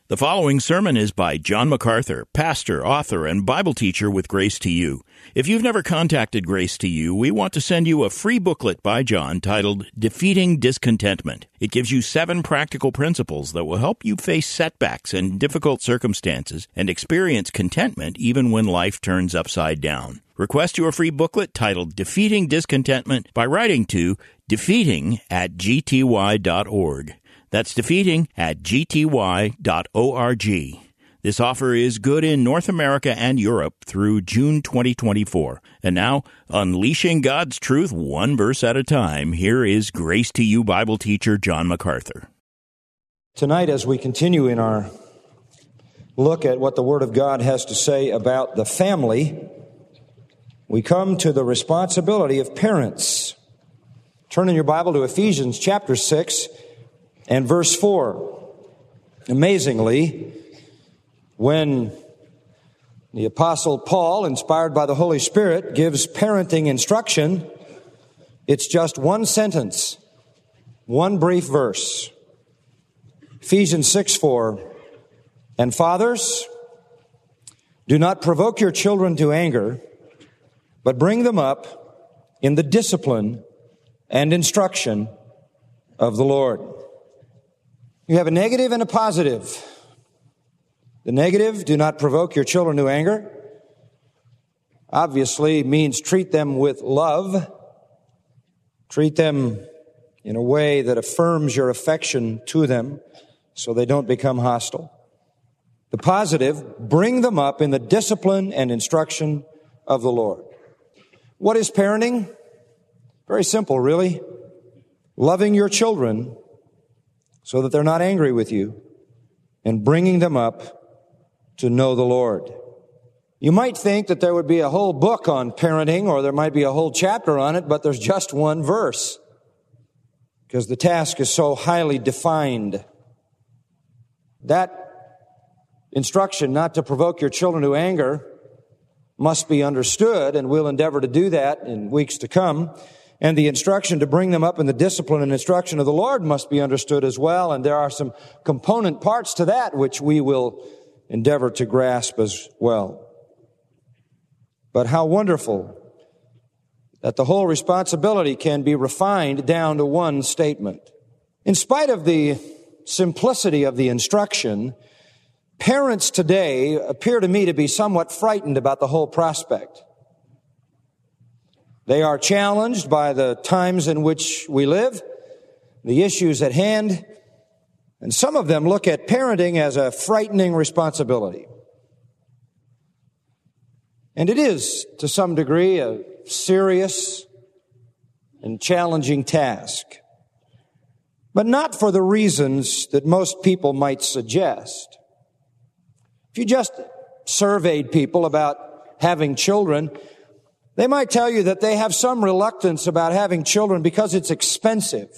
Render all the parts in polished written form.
The following sermon is by John MacArthur, pastor, author, and Bible teacher with Grace to You. If you've never contacted Grace to You, we want to send you a free booklet by John titled Defeating Discontentment. It gives you 7 practical principles that will help you face setbacks and difficult circumstances and experience contentment even when life turns upside down. Request your free booklet titled Defeating Discontentment by writing to defeating@gty.org. That's defeating@gty.org. This offer is good in North America and Europe through June 2024. And now, unleashing God's truth one verse at a time, here is Grace to You Bible teacher John MacArthur. Tonight, as we continue in our look at what the Word of God has to say about the family, we come to the responsibility of parents. Turn in your Bible to Ephesians chapter 6 and verse 4. Amazingly, when the Apostle Paul, inspired by the Holy Spirit, gives parenting instruction, it's just one sentence, one brief verse. Ephesians 6:4. And fathers, do not provoke your children to anger, but bring them up in the discipline and instruction of the Lord. You have a negative and a positive. The negative, do not provoke your children to anger, obviously means treat them with love. Treat them in a way that affirms your affection to them so they don't become hostile. The positive, bring them up in the discipline and instruction of the Lord. What is parenting? Very simple, really. Loving your children so that they're not angry with you, and bringing them up to know the Lord. You might think that there would be a whole book on parenting, or there might be a whole chapter on it, but there's just one verse, because the task is so highly defined. That instruction not to provoke your children to anger must be understood, and we'll endeavor to do that in weeks to come. And the instruction to bring them up in the discipline and instruction of the Lord must be understood as well. And there are some component parts to that which we will endeavor to grasp as well. But how wonderful that the whole responsibility can be refined down to one statement. In spite of the simplicity of the instruction, parents today appear to me to be somewhat frightened about the whole prospect. They are challenged by the times in which we live, the issues at hand, and some of them look at parenting as a frightening responsibility. And it is, to some degree, a serious and challenging task, but not for the reasons that most people might suggest. If you just surveyed people about having children, they might tell you that they have some reluctance about having children because it's expensive.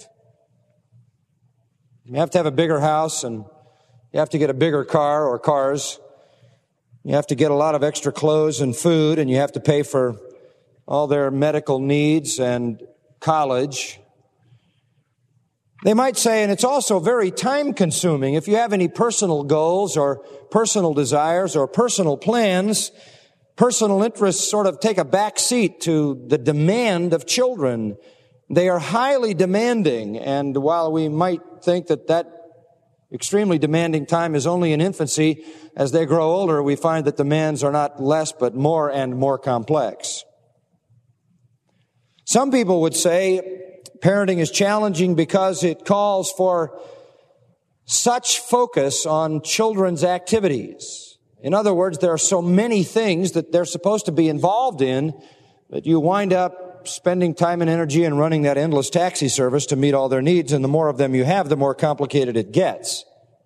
You have to have a bigger house, and you have to get a bigger car or cars. You have to get a lot of extra clothes and food, and you have to pay for all their medical needs and college. They might say, and it's also very time-consuming. If you have any personal goals or personal desires or personal plans, personal interests sort of take a back seat to the demand of children. They are highly demanding, and while we might think that that extremely demanding time is only in infancy, as they grow older, we find that demands are not less but more and more complex. Some people would say parenting is challenging because it calls for such focus on children's activities. In other words, there are so many things that they're supposed to be involved in that you wind up spending time and energy and running that endless taxi service to meet all their needs, and the more of them you have, the more complicated it gets.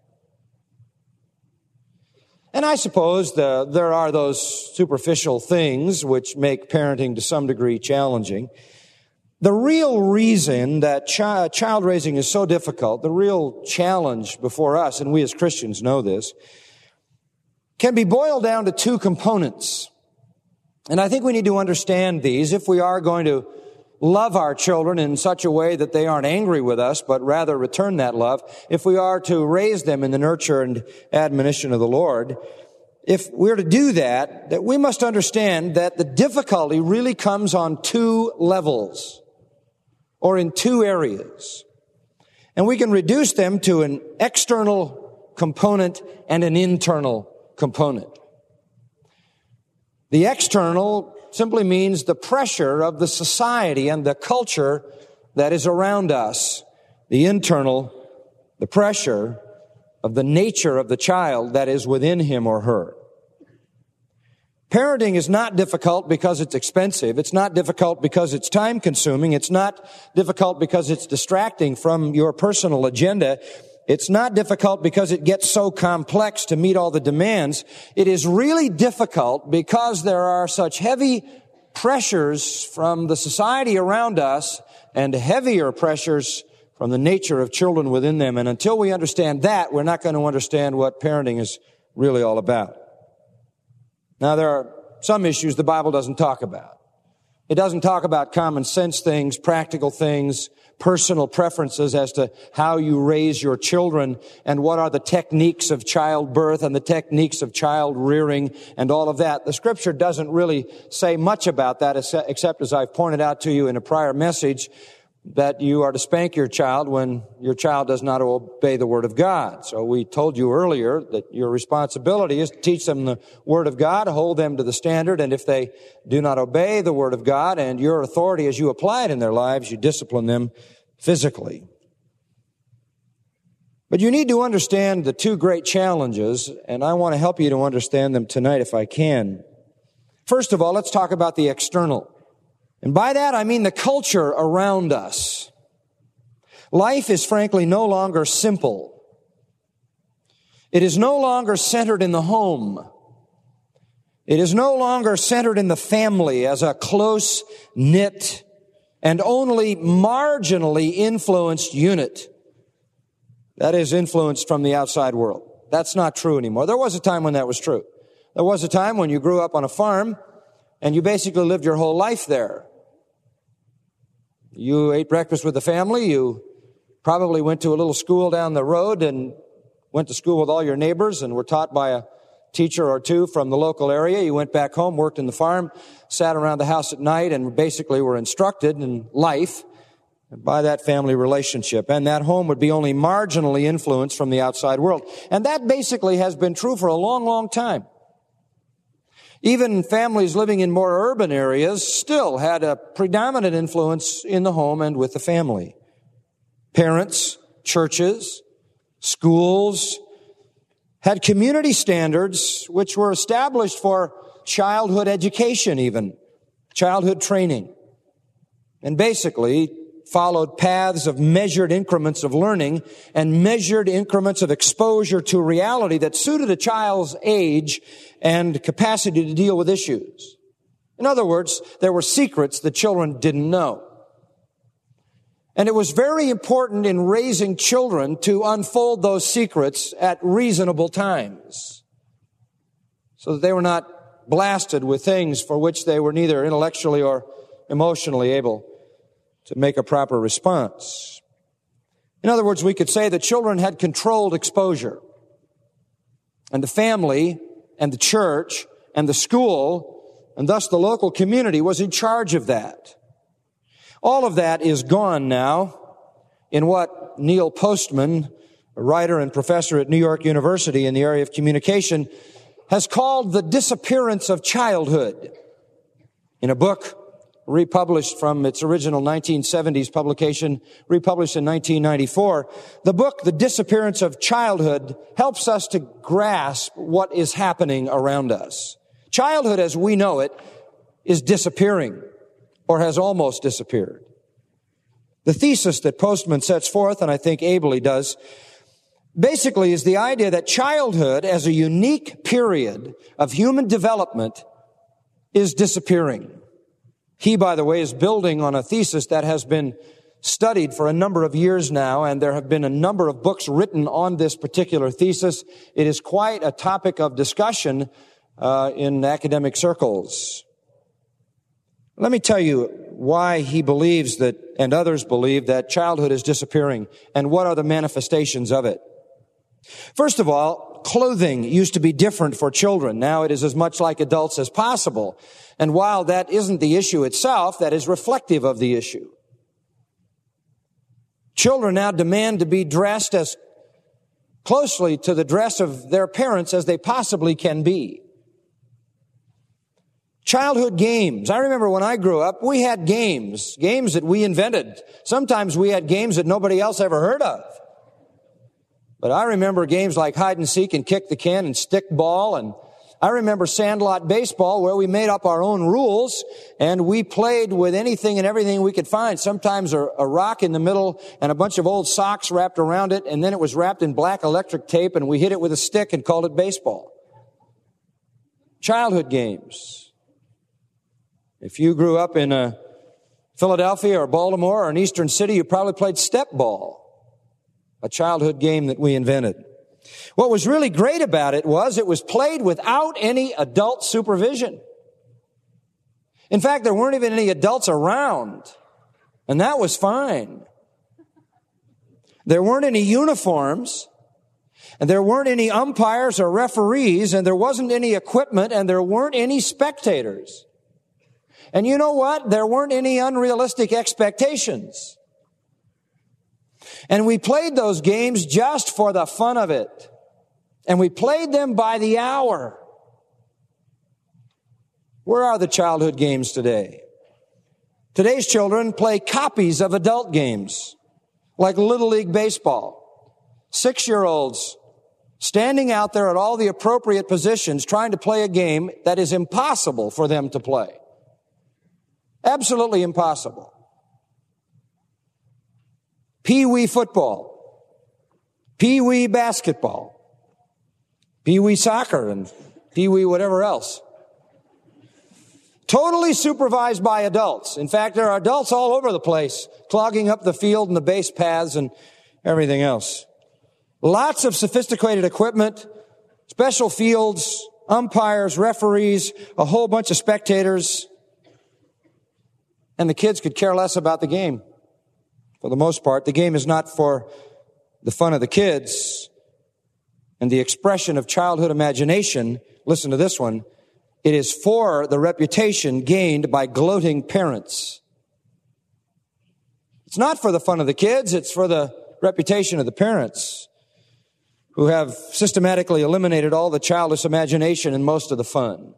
And I suppose there are those superficial things which make parenting to some degree challenging. The real reason that child raising is so difficult, the real challenge before us, and we as Christians know this, can be boiled down to 2 components. And I think we need to understand these if we are going to love our children in such a way that they aren't angry with us, but rather return that love, if we are to raise them in the nurture and admonition of the Lord, if we're to do that we must understand that the difficulty really comes on two levels, or in two areas. And we can reduce them to an external component and an internal component. The external simply means the pressure of the society and the culture that is around us. The internal, the pressure of the nature of the child that is within him or her. Parenting is not difficult because it's expensive. It's not difficult because it's time-consuming. It's not difficult because it's distracting from your personal agenda. It's not difficult because it gets so complex to meet all the demands. It is really difficult because there are such heavy pressures from the society around us and heavier pressures from the nature of children within them. And until we understand that, we're not going to understand what parenting is really all about. Now, there are some issues the Bible doesn't talk about. It doesn't talk about common sense things, practical things, personal preferences as to how you raise your children and what are the techniques of childbirth and the techniques of child rearing and all of that. The Scripture doesn't really say much about that, except as I've pointed out to you in a prior message, that you are to spank your child when your child does not obey the Word of God. So we told you earlier that your responsibility is to teach them the Word of God, hold them to the standard, and if they do not obey the Word of God and your authority as you apply it in their lives, you discipline them physically. But you need to understand the two great challenges, and I want to help you to understand them tonight if I can. First of all, let's talk about the external. And by that, I mean the culture around us. Life is frankly no longer simple. It is no longer centered in the home. It is no longer centered in the family as a close-knit and only marginally influenced unit that is influenced from the outside world. That's not true anymore. There was a time when that was true. There was a time when you grew up on a farm and you basically lived your whole life there. You ate breakfast with the family. You probably went to a little school down the road and went to school with all your neighbors and were taught by a teacher or two from the local area. You went back home, worked in the farm, sat around the house at night, and basically were instructed in life by that family relationship. And that home would be only marginally influenced from the outside world. And that basically has been true for a long, long time. Even families living in more urban areas still had a predominant influence in the home and with the family. Parents, churches, schools had community standards which were established for childhood education even, childhood training, and basically followed paths of measured increments of learning and measured increments of exposure to reality that suited a child's age and capacity to deal with issues. In other words, there were secrets the children didn't know. And it was very important in raising children to unfold those secrets at reasonable times so that they were not blasted with things for which they were neither intellectually or emotionally able to make a proper response. In other words, we could say that children had controlled exposure, and the family and the church and the school and thus the local community was in charge of that. All of that is gone now in what Neil Postman, a writer and professor at New York University in the area of communication, has called the disappearance of childhood. In a book republished from its original 1970s publication, republished in 1994, the book, The Disappearance of Childhood, helps us to grasp what is happening around us. Childhood as we know it is disappearing, or has almost disappeared. The thesis that Postman sets forth, and I think ably does, basically is the idea that childhood as a unique period of human development is disappearing. He, by the way, is building on a thesis that has been studied for a number of years now, and there have been a number of books written on this particular thesis. It is quite a topic of discussion in academic circles. Let me tell you why he believes that, and others believe, that childhood is disappearing, and what are the manifestations of it. First of all, clothing used to be different for children. Now it is as much like adults as possible. And while that isn't the issue itself, that is reflective of the issue. Children now demand to be dressed as closely to the dress of their parents as they possibly can be. Childhood games. I remember when I grew up, we had games that we invented. Sometimes we had games that nobody else ever heard of. But I remember games like hide and seek and kick the can and stick ball, and I remember sandlot baseball where we made up our own rules and we played with anything and everything we could find. Sometimes a rock in the middle and a bunch of old socks wrapped around it, and then it was wrapped in black electric tape, and we hit it with a stick and called it baseball. Childhood games. If you grew up in Philadelphia or Baltimore or an eastern city, you probably played step ball, a childhood game that we invented. What was really great about it was played without any adult supervision. In fact, there weren't even any adults around, and that was fine. There weren't any uniforms, and there weren't any umpires or referees, and there wasn't any equipment, and there weren't any spectators. And you know what? There weren't any unrealistic expectations. And we played those games just for the fun of it. And we played them by the hour. Where are the childhood games today? Today's children play copies of adult games, like Little League Baseball. 6-year-olds standing out there at all the appropriate positions trying to play a game that is impossible for them to play. Absolutely impossible. Pee-wee football, pee-wee basketball, pee-wee soccer, and pee-wee whatever else. Totally supervised by adults. In fact, there are adults all over the place, clogging up the field and the base paths and everything else. Lots of sophisticated equipment, special fields, umpires, referees, a whole bunch of spectators. And the kids could care less about the game. For the most part, the game is not for the fun of the kids and the expression of childhood imagination. Listen to this one. It is for the reputation gained by gloating parents. It's not for the fun of the kids. It's for the reputation of the parents who have systematically eliminated all the childish imagination and most of the fun.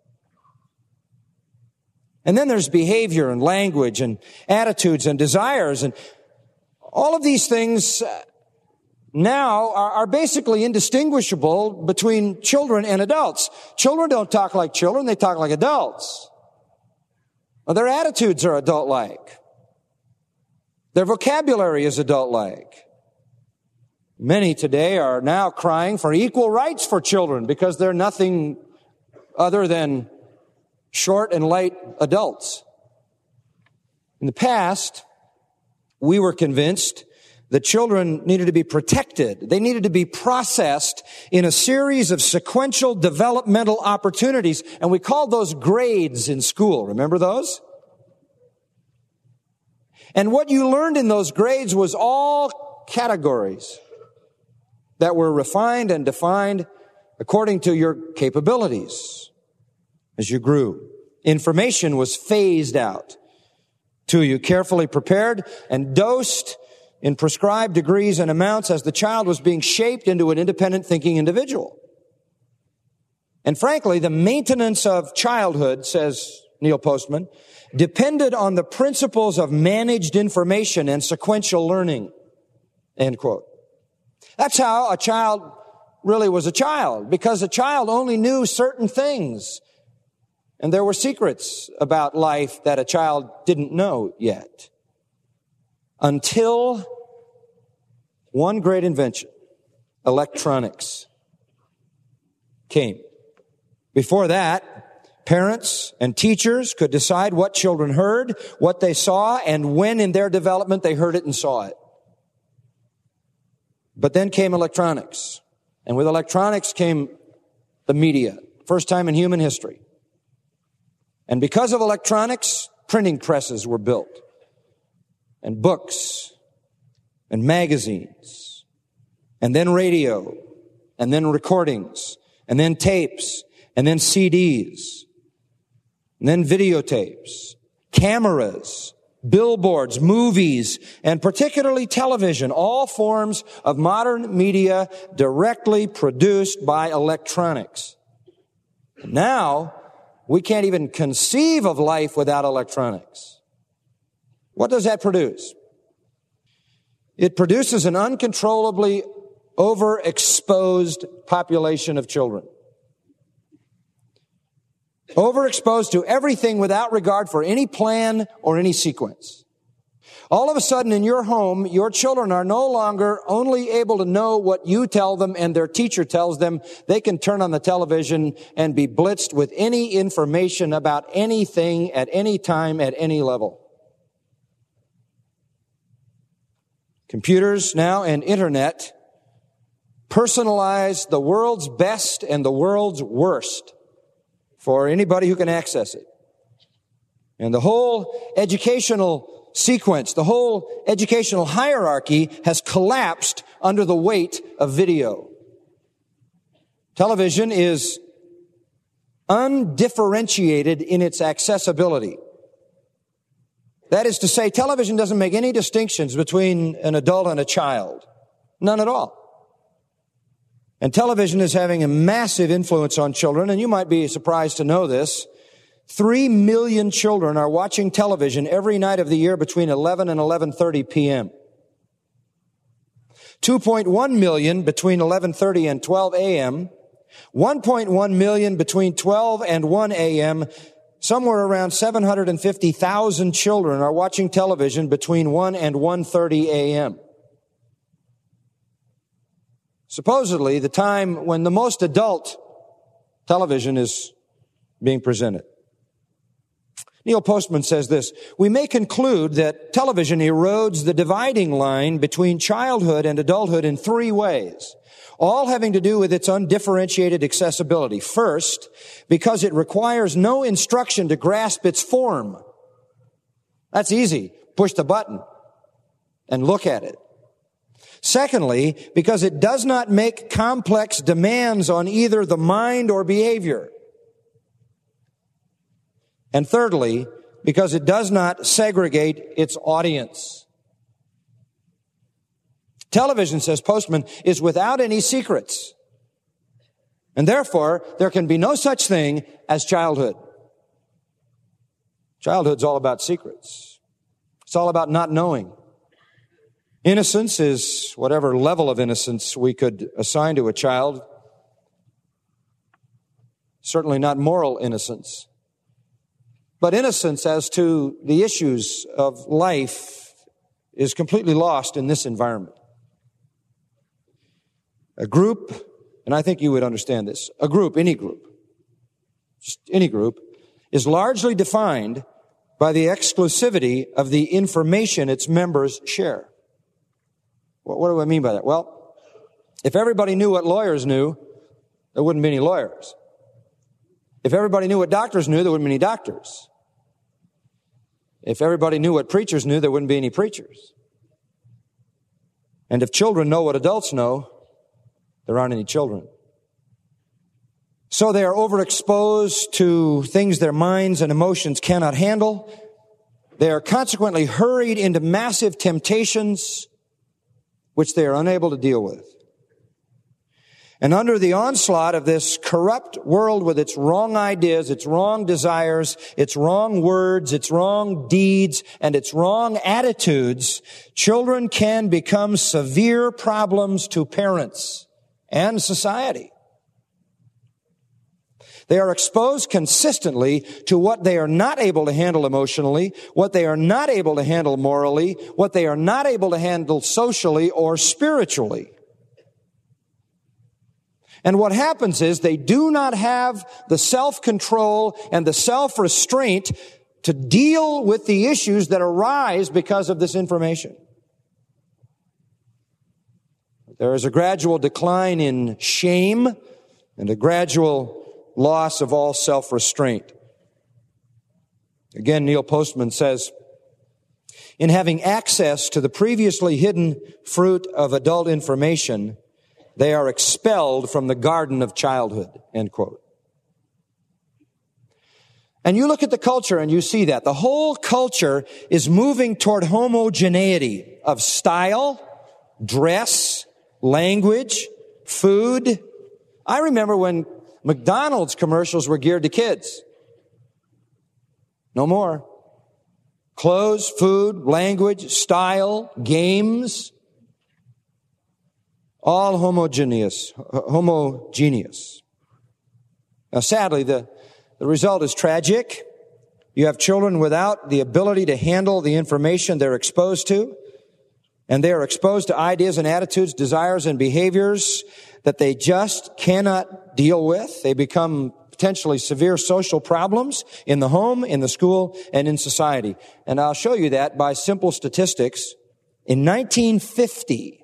And then there's behavior and language and attitudes and desires, and all of these things now are basically indistinguishable between children and adults. Children don't talk like children, they talk like adults. Well, their attitudes are adult-like. Their vocabulary is adult-like. Many today are now crying for equal rights for children because they're nothing other than short and light adults. In the past, we were convinced that children needed to be protected. They needed to be processed in a series of sequential developmental opportunities, and we called those grades in school. Remember those? And what you learned in those grades was all categories that were refined and defined according to your capabilities. As you grew, information was phased out to you, carefully prepared and dosed in prescribed degrees and amounts as the child was being shaped into an independent thinking individual. And frankly, the maintenance of childhood, says Neil Postman, depended on the principles of managed information and sequential learning, end quote. That's how a child really was a child, because a child only knew certain things. And there were secrets about life that a child didn't know yet. Until one great invention, electronics, came. Before that, parents and teachers could decide what children heard, what they saw, and when in their development they heard it and saw it. But then came electronics. And with electronics came the media. First time in human history. And because of electronics, printing presses were built, and books, and magazines, and then radio, and then recordings, and then tapes, and then CDs, and then videotapes, cameras, billboards, movies, and particularly television, all forms of modern media directly produced by electronics. Now, we can't even conceive of life without electronics. What does that produce? It produces an uncontrollably overexposed population of children. Overexposed to everything without regard for any plan or any sequence. All of a sudden in your home, your children are no longer only able to know what you tell them and their teacher tells them. They can turn on the television and be blitzed with any information about anything at any time at any level. Computers now and internet personalize the world's best and the world's worst for anybody who can access it. And the whole educational sequence, the whole educational hierarchy has collapsed under the weight of video. Television is undifferentiated in its accessibility. That is to say, television doesn't make any distinctions between an adult and a child. None at all. And television is having a massive influence on children, and you might be surprised to know this. 3 million children are watching television every night of the year between 11 and 11:30 p.m. 2.1 million between 11:30 and 12 a.m. 1.1 million between 12 and 1 a.m. Somewhere around 750,000 children are watching television between 1 and 1:30 a.m. Supposedly, the time when the most adult television is being presented. Neil Postman says this: we may conclude that television erodes the dividing line between childhood and adulthood in 3 ways, all having to do with its undifferentiated accessibility. First, because it requires no instruction to grasp its form. That's easy. Push the button and look at it. Secondly, because it does not make complex demands on either the mind or behavior. And thirdly, because it does not segregate its audience. Television, says Postman, is without any secrets. And therefore, there can be no such thing as childhood. Childhood's all about secrets. It's all about not knowing. Innocence is whatever level of innocence we could assign to a child. Certainly not moral innocence. But innocence as to the issues of life is completely lost in this environment. A group, and I think you would understand this, a group, any group, just any group, is largely defined by the exclusivity of the information its members share. What do I mean by that? Well, if everybody knew what lawyers knew, there wouldn't be any lawyers. If everybody knew what doctors knew, there wouldn't be any doctors. If everybody knew what preachers knew, there wouldn't be any preachers. And if children know what adults know, there aren't any children. So they are overexposed to things their minds and emotions cannot handle. They are consequently hurried into massive temptations which they are unable to deal with. And under the onslaught of this corrupt world with its wrong ideas, its wrong desires, its wrong words, its wrong deeds, and its wrong attitudes, children can become severe problems to parents and society. They are exposed consistently to what they are not able to handle emotionally, what they are not able to handle morally, what they are not able to handle socially or spiritually. And what happens is they do not have the self-control and the self-restraint to deal with the issues that arise because of this information. There is a gradual decline in shame and a gradual loss of all self-restraint. Again, Neil Postman says, in having access to the previously hidden fruit of adult information, they are expelled from the garden of childhood, end quote. And you look at the culture and you see that. The whole culture is moving toward homogeneity of style, dress, language, food. I remember when McDonald's commercials were geared to kids. No more. Clothes, food, language, style, games, all homogeneous. Now, sadly, the result is tragic. You have children without the ability to handle the information they're exposed to, and they are exposed to ideas and attitudes, desires and behaviors that they just cannot deal with. They become potentially severe social problems in the home, in the school, and in society. And I'll show you that by simple statistics. In 1950,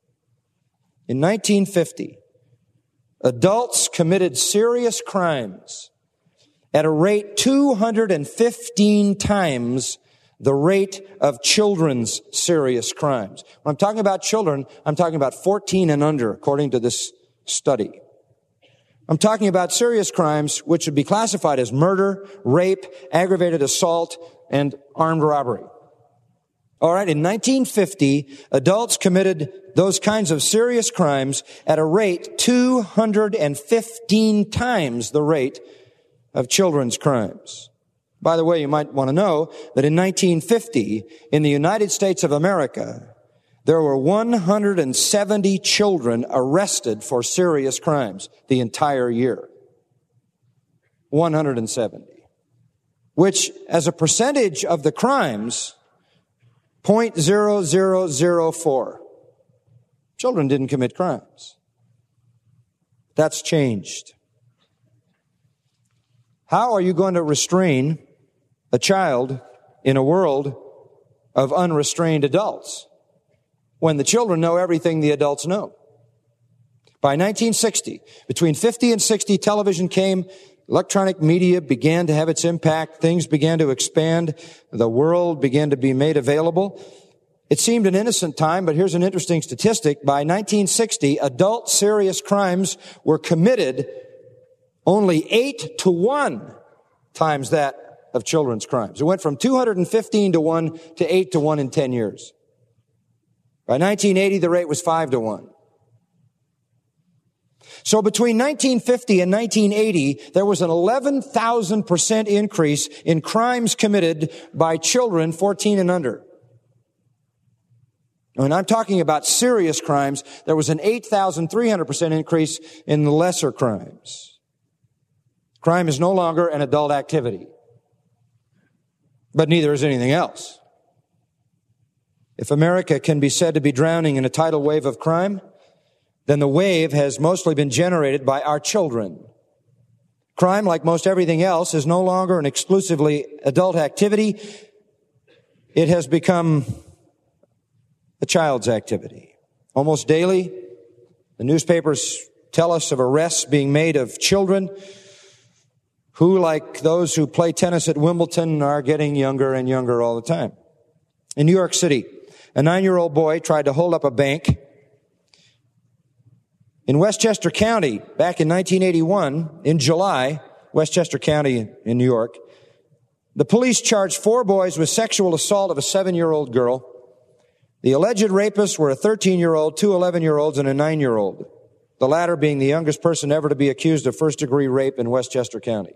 adults committed serious crimes at a rate 215 times the rate of children's serious crimes. When I'm talking about children, I'm talking about 14 and under, according to this study. I'm talking about serious crimes which would be classified as murder, rape, aggravated assault, and armed robbery. All right, in 1950, adults committed those kinds of serious crimes at a rate 215 times the rate of children's crimes. By the way, you might want to know that in 1950, in the United States of America, there were 170 children arrested for serious crimes the entire year. 170. Which, as a percentage of the crimes, 0.0004. Children didn't commit crimes. That's changed. How are you going to restrain a child in a world of unrestrained adults when the children know everything the adults know? By 1960, between 50 and 60, television came, electronic media began to have its impact, things began to expand, the world began to be made available. It seemed an innocent time, but here's an interesting statistic. By 1960, adult serious crimes were committed only 8-to-1 times that of children's crimes. It went from 215-to-1 to 8-to-1 in 10 years. By 1980, the rate was 5-to-1. So between 1950 and 1980, there was an 11,000% increase in crimes committed by children 14 and under. When I'm talking about serious crimes, there was an 8,300% increase in the lesser crimes. Crime is no longer an adult activity. But neither is anything else. If America can be said to be drowning in a tidal wave of crime, then the wave has mostly been generated by our children. Crime, like most everything else, is no longer an exclusively adult activity. It has become a child's activity. Almost daily, the newspapers tell us of arrests being made of children who, like those who play tennis at Wimbledon, are getting younger and younger all the time. In New York City, a 9-year-old boy tried to hold up a bank. In Westchester County, back in 1981, in July, Westchester County in New York, the police charged 4 boys with sexual assault of a 7-year-old girl. The alleged rapists were a 13-year-old, 2 11-year-olds, and a 9-year-old, the latter being the youngest person ever to be accused of first-degree rape in Westchester County.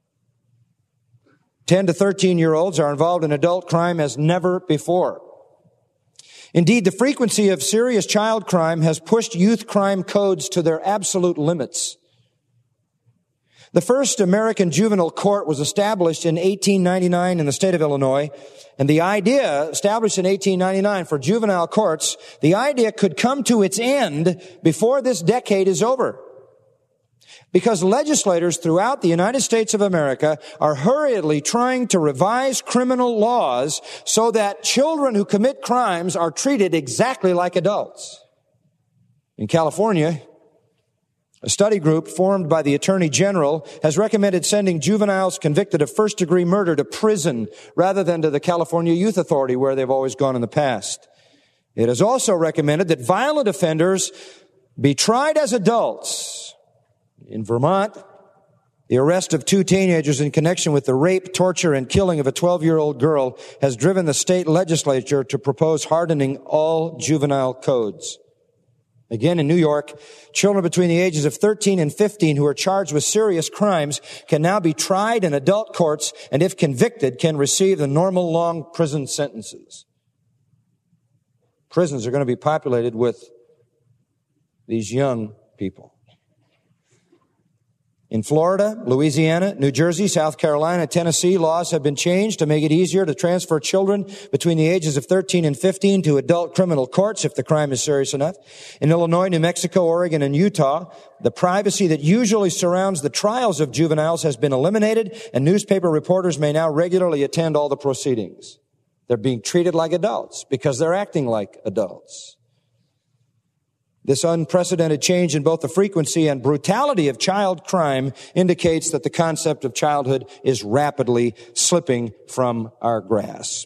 10 to 13-year-olds are involved in adult crime as never before. Indeed, the frequency of serious child crime has pushed youth crime codes to their absolute limits. The first American juvenile court was established in 1899 in the state of Illinois, and the idea, established in 1899 for juvenile courts, the idea could come to its end before this decade is over. Because legislators throughout the United States of America are hurriedly trying to revise criminal laws so that children who commit crimes are treated exactly like adults. In California, A study group formed by the Attorney General has recommended sending juveniles convicted of first-degree murder to prison rather than to the California Youth Authority, where they've always gone in the past. It has also recommended that violent offenders be tried as adults. In Vermont, the arrest of 2 teenagers in connection with the rape, torture, and killing of a 12-year-old girl has driven the state legislature to propose hardening all juvenile codes. Again, in New York, children between the ages of 13 and 15 who are charged with serious crimes can now be tried in adult courts and, if convicted, can receive the normal long prison sentences. Prisons are going to be populated with these young people. In Florida, Louisiana, New Jersey, South Carolina, Tennessee, laws have been changed to make it easier to transfer children between the ages of 13 and 15 to adult criminal courts if the crime is serious enough. In Illinois, New Mexico, Oregon, and Utah, the privacy that usually surrounds the trials of juveniles has been eliminated, and newspaper reporters may now regularly attend all the proceedings. They're being treated like adults because they're acting like adults. This unprecedented change in both the frequency and brutality of child crime indicates that the concept of childhood is rapidly slipping from our grasp.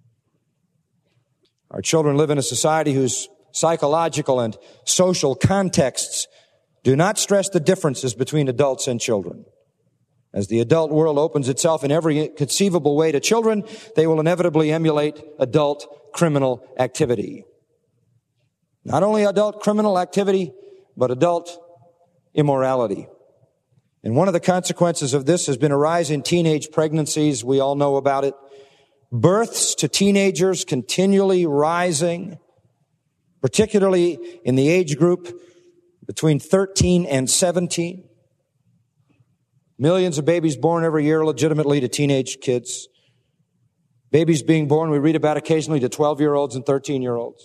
Our children live in a society whose psychological and social contexts do not stress the differences between adults and children. As the adult world opens itself in every conceivable way to children, they will inevitably emulate adult criminal activity. Not only adult criminal activity, but adult immorality. And one of the consequences of this has been a rise in teenage pregnancies. We all know about it. Births to teenagers continually rising, particularly in the age group between 13 and 17. Millions of babies born every year legitimately to teenage kids. Babies being born, we read about occasionally, to 12-year-olds and 13-year-olds.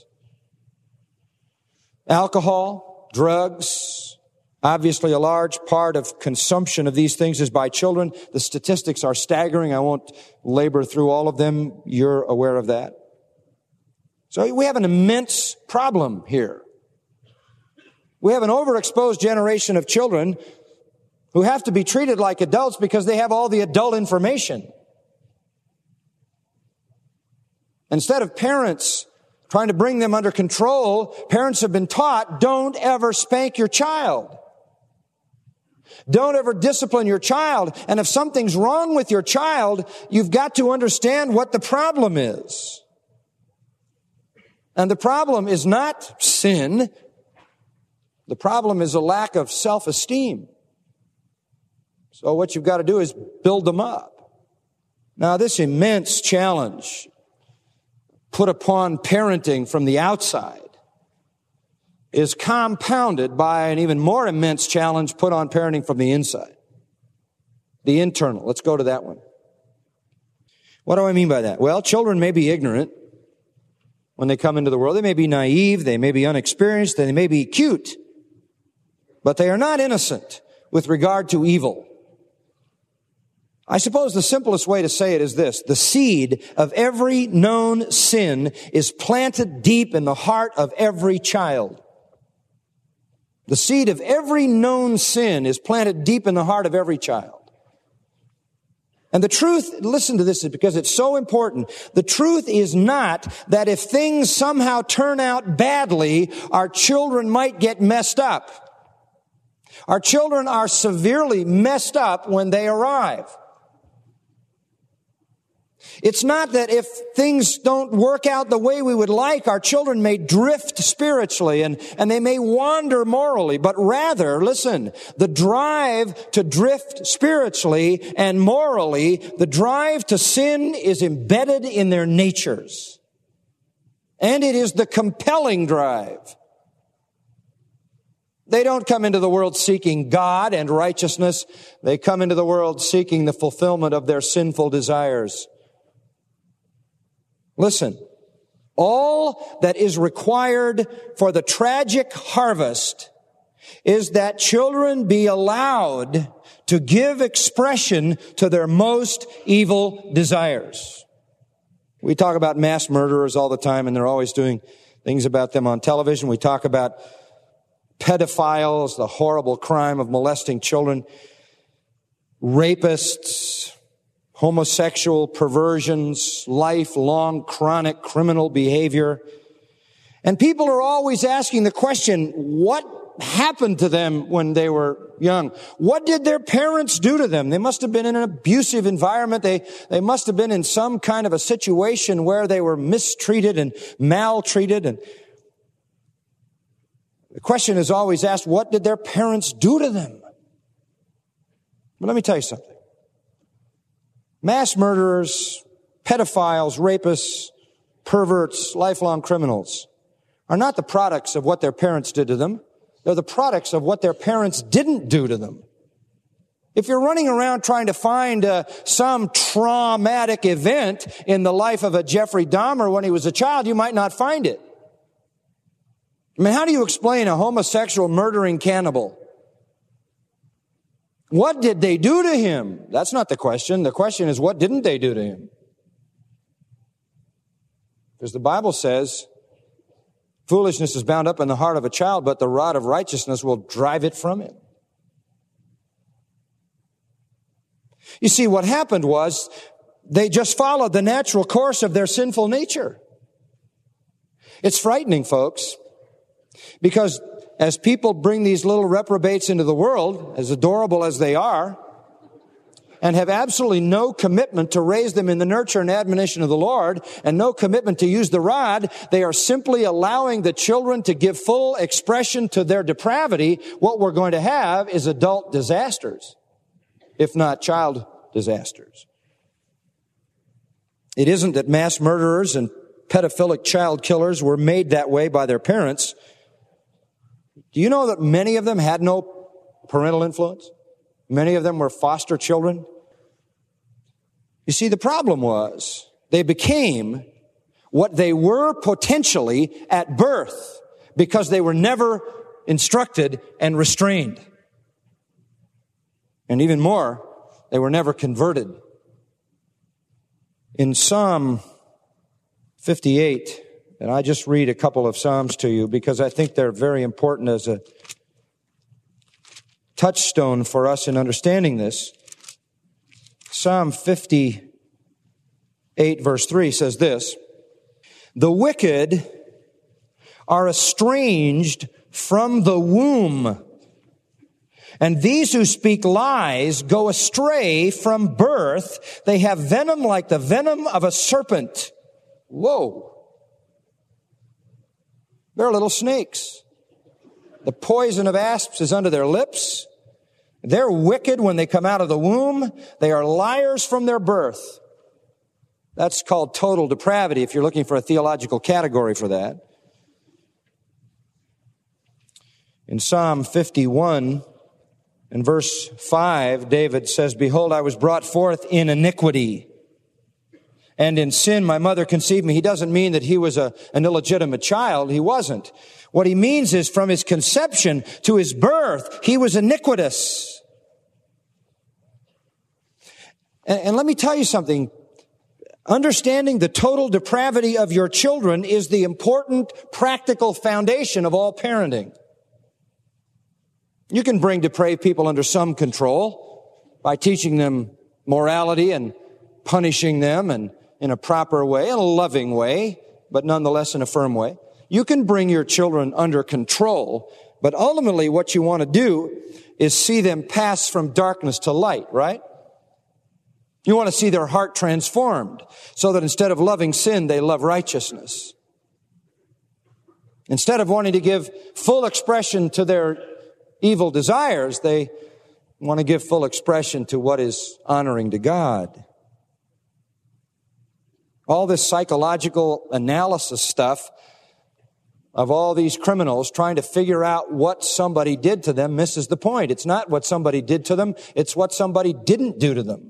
Alcohol, drugs, obviously a large part of consumption of these things is by children. The statistics are staggering. I won't labor through all of them. You're aware of that. So we have an immense problem here. We have an overexposed generation of children who have to be treated like adults because they have all the adult information. Instead of parents trying to bring them under control, parents have been taught, don't ever spank your child. Don't ever discipline your child. And if something's wrong with your child, you've got to understand what the problem is. And the problem is not sin. The problem is a lack of self-esteem. So what you've got to do is build them up. Now, this immense challenge put upon parenting from the outside is compounded by an even more immense challenge put on parenting from the inside. The internal. Let's go to that one. What do I mean by that? Well, children may be ignorant when they come into the world. They may be naive, they may be unexperienced, they may be cute, but they are not innocent with regard to evil. I suppose the simplest way to say it is this: the seed of every known sin is planted deep in the heart of every child. The seed of every known sin is planted deep in the heart of every child. And the truth, listen to this because it's so important. The truth is not that if things somehow turn out badly, our children might get messed up. Our children are severely messed up when they arrive. It's not that if things don't work out the way we would like, our children may drift spiritually and they may wander morally, but rather, listen, the drive to drift spiritually and morally, the drive to sin is embedded in their natures. And it is the compelling drive. They don't come into the world seeking God and righteousness. They come into the world seeking the fulfillment of their sinful desires. Listen, all that is required for the tragic harvest is that children be allowed to give expression to their most evil desires. We talk about mass murderers all the time, and they're always doing things about them on television. We talk about pedophiles, the horrible crime of molesting children, rapists, homosexual perversions, lifelong chronic criminal behavior. And people are always asking the question, what happened to them when they were young? What did their parents do to them? They must have been in an abusive environment. They must have been in some kind of a situation where they were mistreated and maltreated. And the question is always asked, what did their parents do to them? But let me tell you something. Mass murderers, pedophiles, rapists, perverts, lifelong criminals are not the products of what their parents did to them. They're the products of what their parents didn't do to them. If you're running around trying to find some traumatic event in the life of a Jeffrey Dahmer when he was a child, you might not find it. I mean, how do you explain a homosexual murdering cannibal? What did they do to him? That's not the question. The question is, what didn't they do to him? Because the Bible says, foolishness is bound up in the heart of a child, but the rod of righteousness will drive it from him. You see, what happened was they just followed the natural course of their sinful nature. It's frightening, folks, because as people bring these little reprobates into the world, as adorable as they are, and have absolutely no commitment to raise them in the nurture and admonition of the Lord, and no commitment to use the rod, they are simply allowing the children to give full expression to their depravity. What we're going to have is adult disasters, if not child disasters. It isn't that mass murderers and pedophilic child killers were made that way by their parents. Do you know that many of them had no parental influence? Many of them were foster children. You see, the problem was they became what they were potentially at birth because they were never instructed and restrained. And even more, they were never converted. In Psalm 58, and I just read a couple of Psalms to you because I think they're very important as a touchstone for us in understanding this. Psalm 58 verse 3 says this, "The wicked are estranged from the womb, and these who speak lies go astray from birth. They have venom like the venom of a serpent." Whoa. They're little snakes. The poison of asps is under their lips. They're wicked when they come out of the womb. They are liars from their birth. That's called total depravity if you're looking for a theological category for that. In Psalm 51 and verse 5, David says, "Behold, I was brought forth in iniquity, and in sin my mother conceived me." He doesn't mean that he was an illegitimate child. He wasn't. What he means is from his conception to his birth, he was iniquitous. And let me tell you something. Understanding the total depravity of your children is the important practical foundation of all parenting. You can bring depraved people under some control by teaching them morality and punishing them and in a proper way, in a loving way, but nonetheless in a firm way. You can bring your children under control, but ultimately what you want to do is see them pass from darkness to light, right? You want to see their heart transformed so that instead of loving sin, they love righteousness. Instead of wanting to give full expression to their evil desires, they want to give full expression to what is honoring to God. All this psychological analysis stuff of all these criminals trying to figure out what somebody did to them misses the point. It's not what somebody did to them, it's what somebody didn't do to them.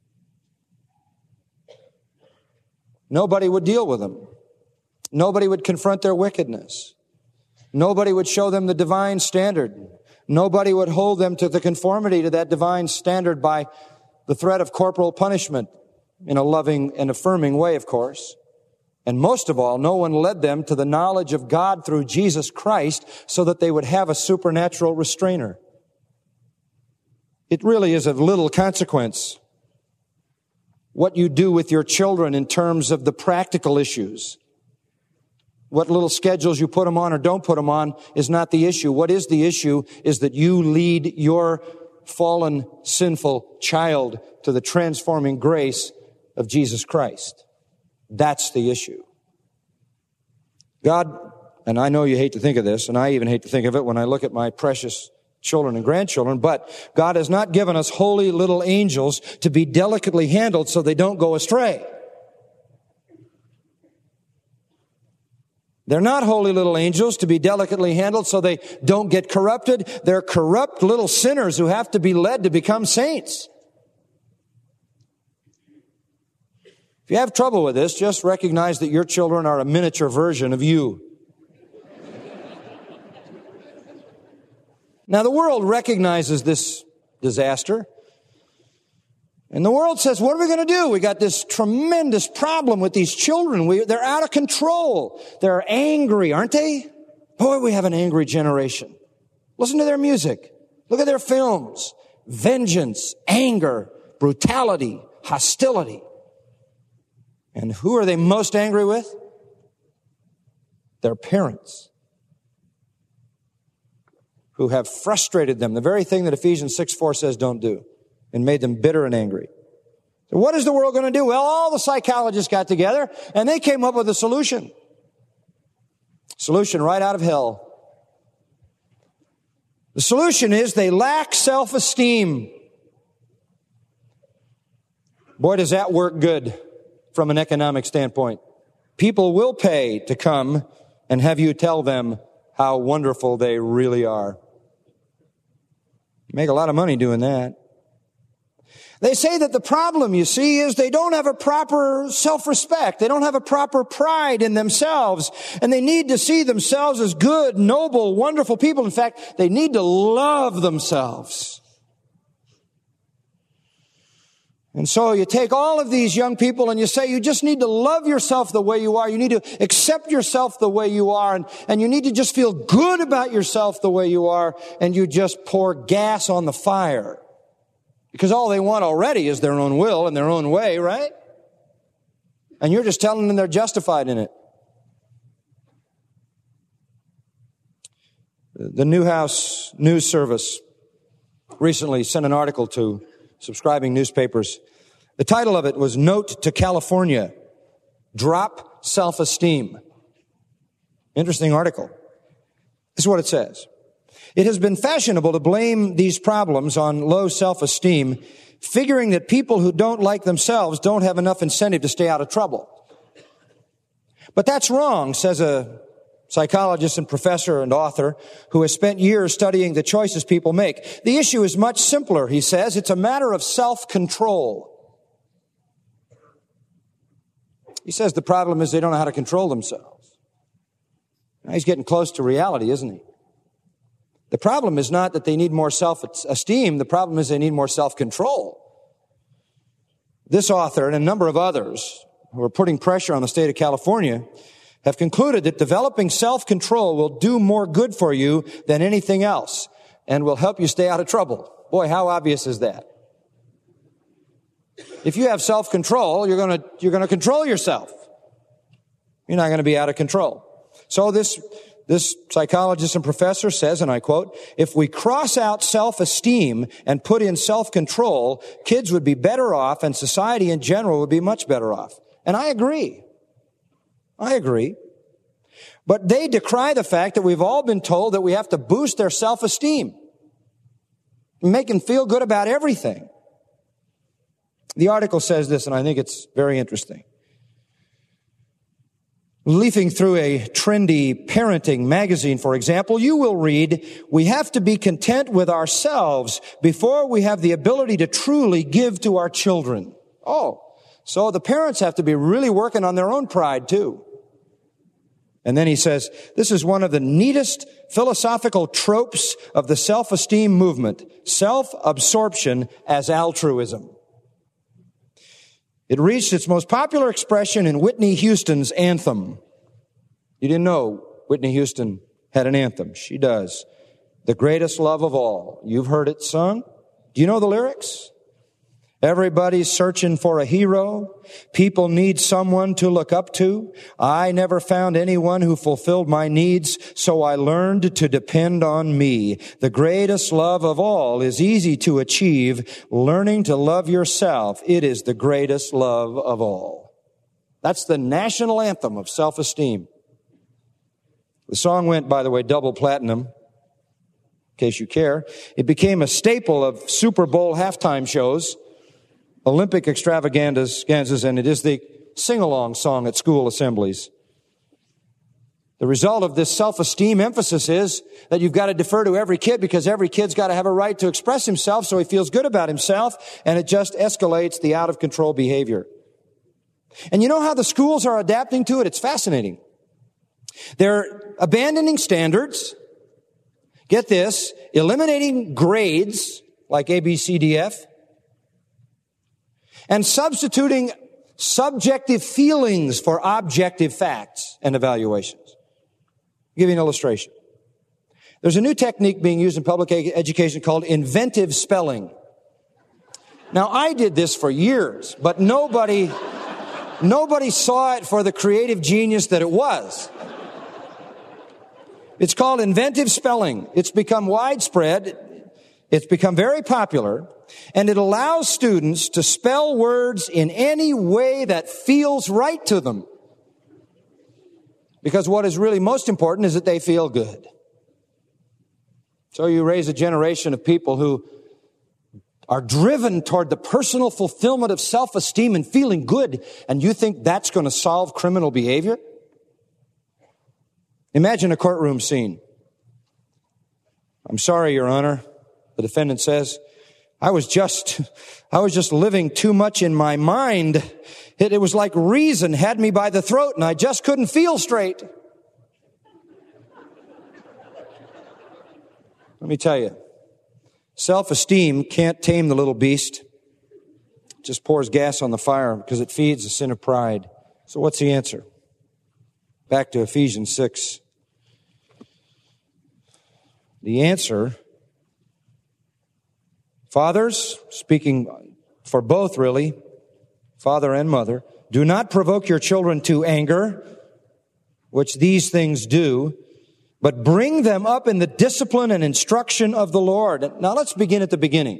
Nobody would deal with them. Nobody would confront their wickedness. Nobody would show them the divine standard. Nobody would hold them to the conformity to that divine standard by the threat of corporal punishment in a loving and affirming way, of course. And most of all, no one led them to the knowledge of God through Jesus Christ so that they would have a supernatural restrainer. It really is of little consequence what you do with your children in terms of the practical issues. What little schedules you put them on or don't put them on is not the issue. What is the issue is that you lead your fallen, sinful child to the transforming grace of Jesus Christ. That's the issue. God, and I know you hate to think of this, and I even hate to think of it when I look at my precious children and grandchildren, but God has not given us holy little angels to be delicately handled so they don't go astray. They're not holy little angels to be delicately handled so they don't get corrupted. They're corrupt little sinners who have to be led to become saints. If you have trouble with this, just recognize that your children are a miniature version of you. Now, the world recognizes this disaster. And the world says, what are we going to do? We got this tremendous problem with these children. They're out of control. They're angry, aren't they? Boy, we have an angry generation. Listen to their music. Look at their films. Vengeance, anger, brutality, hostility. And who are they most angry with? Their parents, who have frustrated them, the very thing that Ephesians 6:4 says don't do, and made them bitter and angry. So what is the world going to do? Well, all the psychologists got together, and they came up with a solution. Solution right out of hell. The solution is they lack self-esteem. Boy, does that work good from an economic standpoint. People will pay to come and have you tell them how wonderful they really are. You make a lot of money doing that. They say that the problem, you see, is they don't have a proper self-respect. They don't have a proper pride in themselves. And they need to see themselves as good, noble, wonderful people. In fact, they need to love themselves. And so you take all of these young people and you say, you just need to love yourself the way you are. You need to accept yourself the way you are. And you need to just feel good about yourself the way you are. And you just pour gas on the fire. Because all they want already is their own will and their own way, right? And you're just telling them they're justified in it. The Newhouse News Service recently sent an article to subscribing newspapers. The title of it was Note to California, Drop Self-Esteem. Interesting article. This is what it says. It has been fashionable to blame these problems on low self-esteem, figuring that people who don't like themselves don't have enough incentive to stay out of trouble. But that's wrong, says a psychologist and professor and author who has spent years studying the choices people make. The issue is much simpler, he says. It's a matter of self-control. He says the problem is they don't know how to control themselves. Now, he's getting close to reality, isn't he? The problem is not that they need more self-esteem. The problem is they need more self-control. This author and a number of others who are putting pressure on the state of California have concluded that developing self-control will do more good for you than anything else and will help you stay out of trouble. Boy, how obvious is that? If you have self-control, you're going to control yourself. You're not going to be out of control. So this psychologist and professor says, and I quote, if we cross out self-esteem and put in self-control, kids would be better off and society in general would be much better off. And I agree. But they decry the fact that we've all been told that we have to boost their self-esteem, make them feel good about everything. The article says this, and I think it's very interesting. Leafing through a trendy parenting magazine, for example, you will read, we have to be content with ourselves before we have the ability to truly give to our children. Oh, so the parents have to be really working on their own pride too. And then he says, this is one of the neatest philosophical tropes of the self-esteem movement, self-absorption as altruism. It reached its most popular expression in Whitney Houston's anthem. You didn't know Whitney Houston had an anthem. She does. The greatest love of all. You've heard it sung. Do you know the lyrics? Everybody's searching for a hero. People need someone to look up to. I never found anyone who fulfilled my needs, so I learned to depend on me. The greatest love of all is easy to achieve. Learning to love yourself, it is the greatest love of all. That's the national anthem of self-esteem. The song went, by the way, double platinum, in case you care. It became a staple of Super Bowl halftime shows, Olympic extravaganzas, and it is the sing-along song at school assemblies. The result of this self-esteem emphasis is that you've got to defer to every kid because every kid's got to have a right to express himself so he feels good about himself, and it just escalates the out-of-control behavior. And you know how the schools are adapting to it? It's fascinating. They're abandoning standards. Get this, eliminating grades like A, B, C, D, F, and substituting subjective feelings for objective facts and evaluations. I'll give you an illustration. There's a new technique being used in public education called inventive spelling. Now, I did this for years, but nobody saw it for the creative genius that it was. It's called inventive spelling. It's become widespread. It's become very popular. And it allows students to spell words in any way that feels right to them. Because what is really most important is that they feel good. So you raise a generation of people who are driven toward the personal fulfillment of self-esteem and feeling good, and you think that's going to solve criminal behavior? Imagine a courtroom scene. I'm sorry, Your Honor, the defendant says, I was just living too much in my mind. It was like reason had me by the throat and I just couldn't feel straight. Let me tell you, self-esteem can't tame the little beast. It just pours gas on the fire because it feeds the sin of pride. So what's the answer? Back to Ephesians 6. The answer, fathers, speaking for both really, father and mother, do not provoke your children to anger, which these things do, but bring them up in the discipline and instruction of the Lord. Now let's begin at the beginning.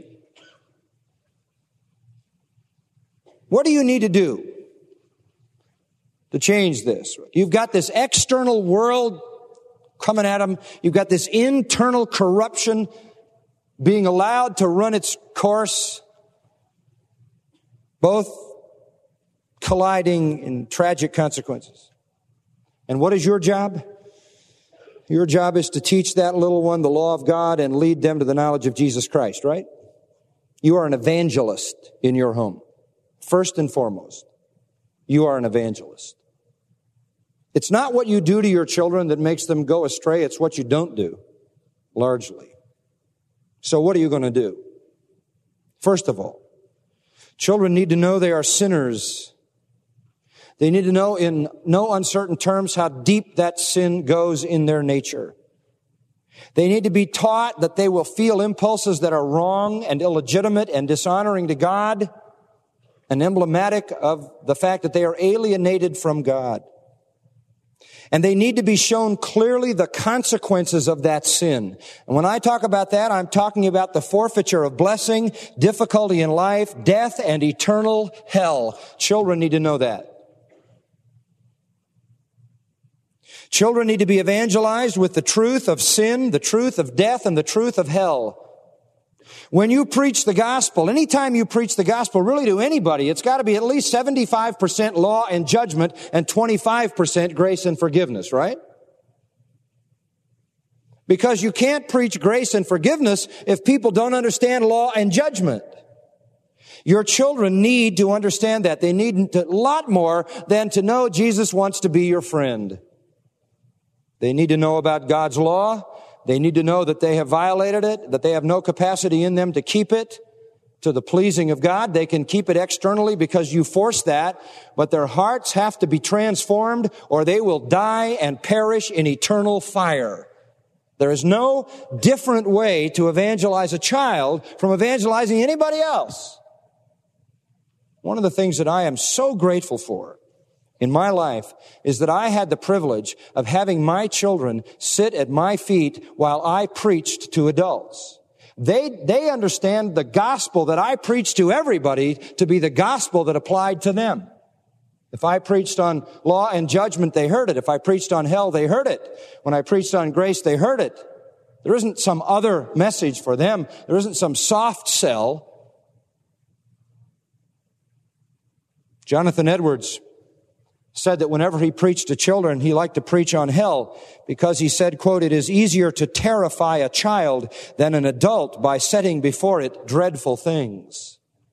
What do you need to do to change this? You've got this external world coming at them. You've got this internal corruption being allowed to run its course, both colliding in tragic consequences. And what is your job? Your job is to teach that little one the law of God and lead them to the knowledge of Jesus Christ, right? You are an evangelist in your home. First and foremost, you are an evangelist. It's not what you do to your children that makes them go astray. It's what you don't do, largely. So what are you going to do? First of all, children need to know they are sinners. They need to know in no uncertain terms how deep that sin goes in their nature. They need to be taught that they will feel impulses that are wrong and illegitimate and dishonoring to God and emblematic of the fact that they are alienated from God. And they need to be shown clearly the consequences of that sin. And when I talk about that, I'm talking about the forfeiture of blessing, difficulty in life, death, and eternal hell. Children need to know that. Children need to be evangelized with the truth of sin, the truth of death, and the truth of hell. When you preach the gospel, anytime you preach the gospel really to anybody, it's got to be at least 75% law and judgment and 25% grace and forgiveness, right? Because you can't preach grace and forgiveness if people don't understand law and judgment. Your children need to understand that. They need a lot more than to know Jesus wants to be your friend. They need to know about God's law. They need to know that they have violated it, that they have no capacity in them to keep it, to the pleasing of God. They can keep it externally because you force that, but their hearts have to be transformed or they will die and perish in eternal fire. There is no different way to evangelize a child from evangelizing anybody else. One of the things that I am so grateful for in my life is that I had the privilege of having my children sit at my feet while I preached to adults. They understand the gospel that I preach to everybody to be the gospel that applied to them. If I preached on law and judgment, they heard it. If I preached on hell, they heard it. When I preached on grace, they heard it. There isn't some other message for them. There isn't some soft sell. Jonathan Edwards said that whenever he preached to children, he liked to preach on hell because he said, quote, "It is easier to terrify a child than an adult by setting before it dreadful things."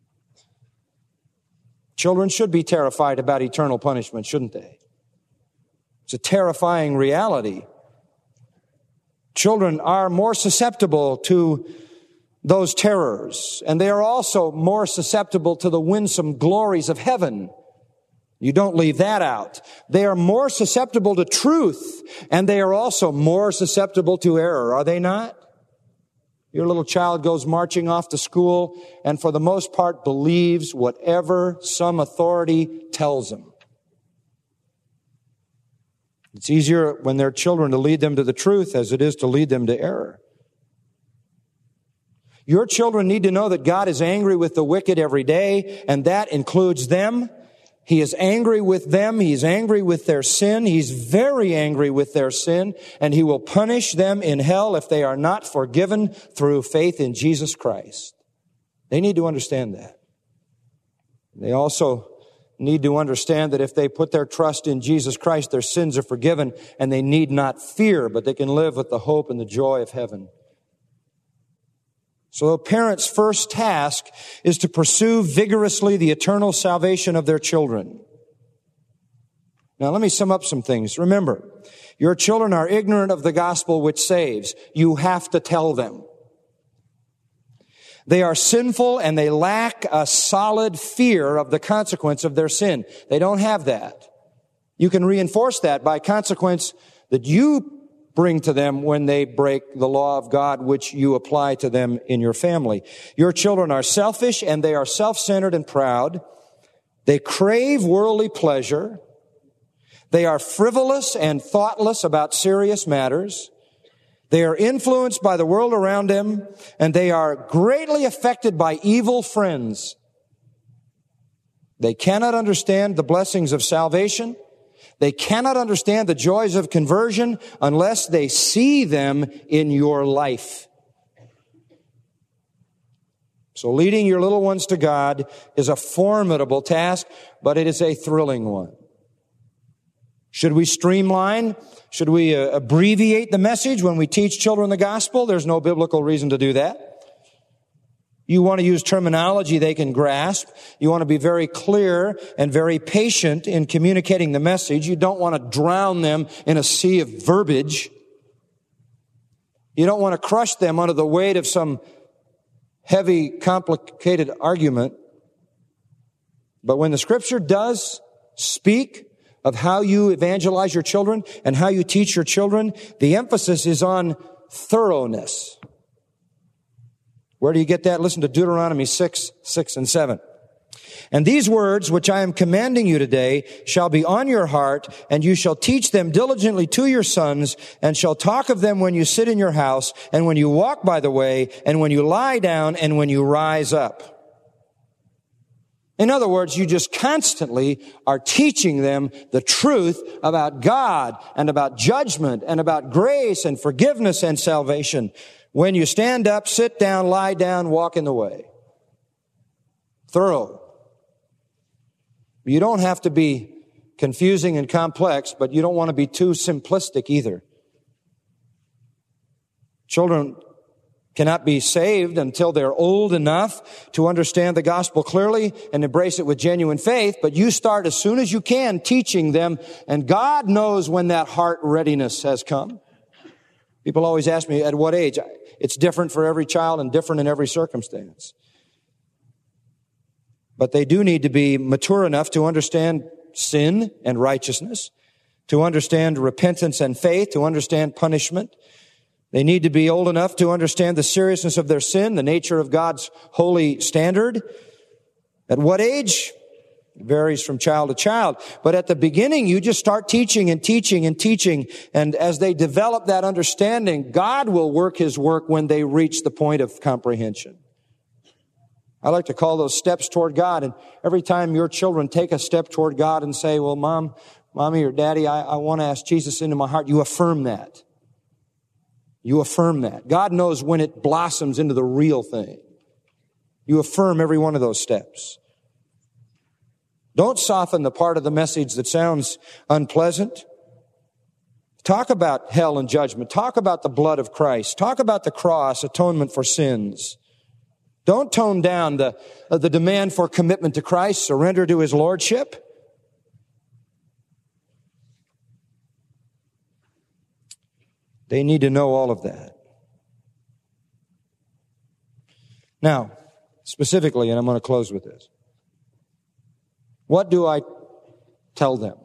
Children should be terrified about eternal punishment, shouldn't they? It's a terrifying reality. Children are more susceptible to those terrors, and they are also more susceptible to the winsome glories of heaven. You don't leave that out. They are more susceptible to truth, and they are also more susceptible to error, are they not? Your little child goes marching off to school and for the most part believes whatever some authority tells them. It's easier when they're children to lead them to the truth as it is to lead them to error. Your children need to know that God is angry with the wicked every day, and that includes them. He is angry with them. He's angry with their sin. He's very angry with their sin, and He will punish them in hell if they are not forgiven through faith in Jesus Christ. They need to understand that. They also need to understand that if they put their trust in Jesus Christ, their sins are forgiven, and they need not fear, but they can live with the hope and the joy of heaven. So a parent's first task is to pursue vigorously the eternal salvation of their children. Now let me sum up some things. Remember, your children are ignorant of the gospel which saves. You have to tell them. They are sinful and they lack a solid fear of the consequence of their sin. They don't have that. You can reinforce that by consequence that you bring to them when they break the law of God, which you apply to them in your family. Your children are selfish and they are self-centered and proud. They crave worldly pleasure. They are frivolous and thoughtless about serious matters. They are influenced by the world around them, and they are greatly affected by evil friends. They cannot understand the blessings of salvation. They cannot understand the joys of conversion unless they see them in your life. So leading your little ones to God is a formidable task, but it is a thrilling one. Should we streamline? Should we abbreviate the message when we teach children the gospel? There's no biblical reason to do that. You want to use terminology they can grasp. You want to be very clear and very patient in communicating the message. You don't want to drown them in a sea of verbiage. You don't want to crush them under the weight of some heavy, complicated argument. But when the Scripture does speak of how you evangelize your children and how you teach your children, the emphasis is on thoroughness. Where do you get that? Listen to Deuteronomy 6 and 7. And these words which I am commanding you today shall be on your heart, and you shall teach them diligently to your sons, and shall talk of them when you sit in your house, and when you walk by the way, and when you lie down, and when you rise up. In other words, you just constantly are teaching them the truth about God, and about judgment, and about grace, and forgiveness, and salvation. When you stand up, sit down, lie down, walk in the way. Thorough. You don't have to be confusing and complex, but you don't want to be too simplistic either. Children cannot be saved until they're old enough to understand the gospel clearly and embrace it with genuine faith, but you start as soon as you can teaching them, and God knows when that heart readiness has come. People always ask me, at what age? It's different for every child and different in every circumstance. But they do need to be mature enough to understand sin and righteousness, to understand repentance and faith, to understand punishment. They need to be old enough to understand the seriousness of their sin, the nature of God's holy standard. At what age? It varies from child to child. But at the beginning, you just start teaching and teaching and teaching. And as they develop that understanding, God will work His work when they reach the point of comprehension. I like to call those steps toward God. And every time your children take a step toward God and say, well, Mommy or Daddy, I want to ask Jesus into my heart, you affirm that. You affirm that. God knows when it blossoms into the real thing. You affirm every one of those steps. Don't soften the part of the message that sounds unpleasant. Talk about hell and judgment. Talk about the blood of Christ. Talk about the cross, atonement for sins. Don't tone down the demand for commitment to Christ, surrender to His lordship. They need to know all of that. Now, specifically, and I'm going to close with this. What do I tell them?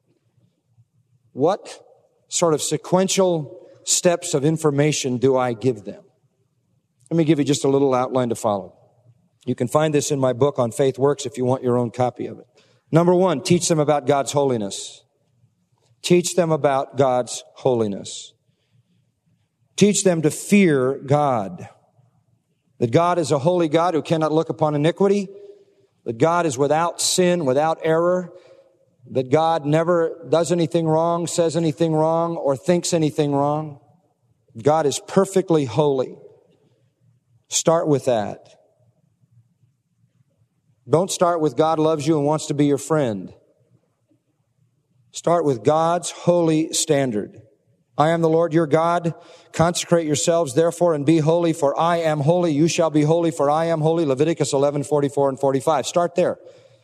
What sort of sequential steps of information do I give them? Let me give you just a little outline to follow. You can find this in my book on Faith Works if you want your own copy of it. Number one, teach them about God's holiness. Teach them about God's holiness. Teach them to fear God. That God is a holy God who cannot look upon iniquity. That God is without sin, without error. That God never does anything wrong, says anything wrong, or thinks anything wrong. God is perfectly holy. Start with that. Don't start with God loves you and wants to be your friend. Start with God's holy standard. I am the Lord your God. Consecrate yourselves therefore and be holy, for I am holy. You shall be holy, for I am holy. Leviticus 11:44 and 45. Start there.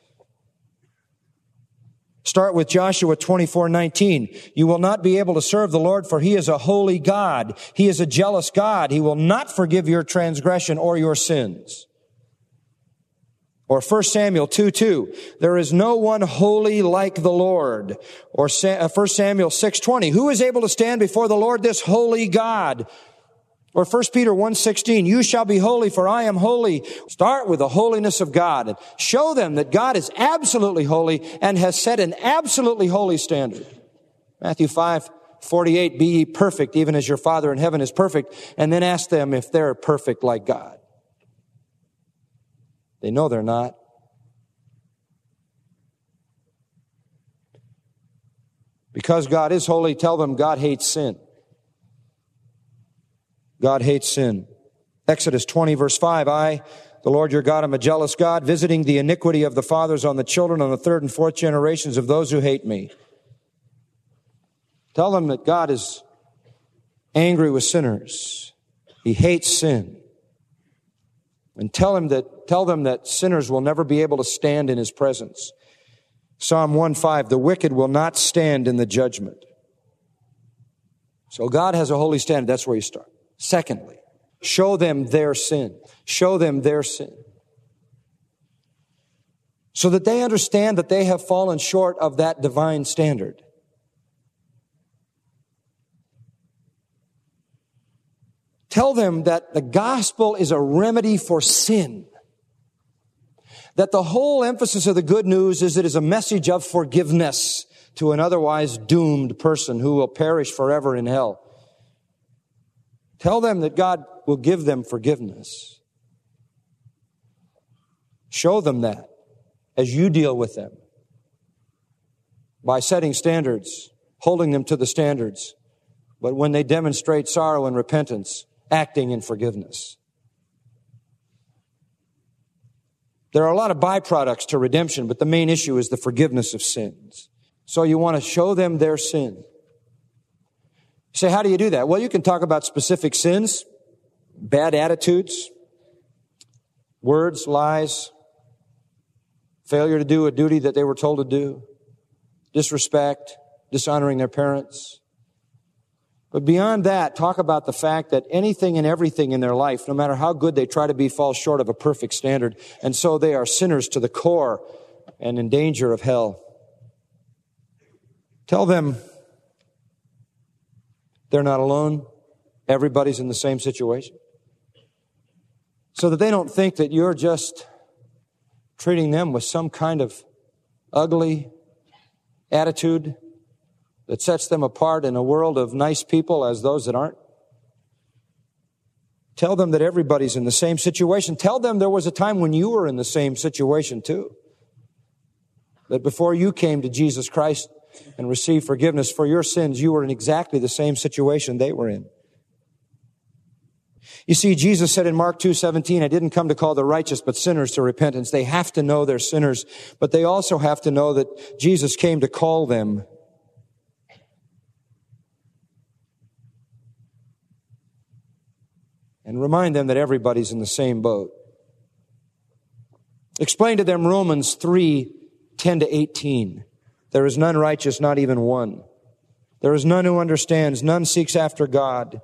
Start with Joshua 24:19. You will not be able to serve the Lord, for He is a holy God. He is a jealous God. He will not forgive your transgression or your sins. Or 1 Samuel 2:2, there is no one holy like the Lord. Or 1 Samuel 6:20, who is able to stand before the Lord, this holy God? Or 1 Peter 1:16, you shall be holy, for I am holy. Start with the holiness of God and show them that God is absolutely holy and has set an absolutely holy standard. Matthew 5:48, be ye perfect, even as your Father in heaven is perfect. And then ask them if they're perfect like God. They know they're not. Because God is holy, tell them God hates sin. God hates sin. Exodus 20 verse 5, I, the Lord your God, am a jealous God, visiting the iniquity of the fathers on the children, on the third and fourth generations of those who hate me. Tell them that God is angry with sinners. He hates sin. And tell them that sinners will never be able to stand in His presence. Psalm 1:5, the wicked will not stand in the judgment. So God has a holy standard. That's where you start. Secondly, show them their sin. Show them their sin. So that they understand that they have fallen short of that divine standard. Tell them that the gospel is a remedy for sin. That the whole emphasis of the good news is it is a message of forgiveness to an otherwise doomed person who will perish forever in hell. Tell them that God will give them forgiveness. Show them that as you deal with them by setting standards, holding them to the standards. But when they demonstrate sorrow and repentance, acting in forgiveness. There are a lot of byproducts to redemption, but the main issue is the forgiveness of sins. So you want to show them their sin. You say, how do you do that? Well, you can talk about specific sins, bad attitudes, words, lies, failure to do a duty that they were told to do, disrespect, dishonoring their parents. But beyond that, talk about the fact that anything and everything in their life, no matter how good they try to be, falls short of a perfect standard. And so they are sinners to the core and in danger of hell. Tell them they're not alone. Everybody's in the same situation. So that they don't think that you're just treating them with some kind of ugly attitude that sets them apart in a world of nice people as those that aren't. Tell them that everybody's in the same situation. Tell them there was a time when you were in the same situation too. That before you came to Jesus Christ and received forgiveness for your sins, you were in exactly the same situation they were in. You see, Jesus said in Mark 2:17, I didn't come to call the righteous, but sinners to repentance. They have to know they're sinners, but they also have to know that Jesus came to call them. And remind them that everybody's in the same boat. Explain to them Romans 3:10-18. There is none righteous, not even one. There is none who understands, none seeks after God.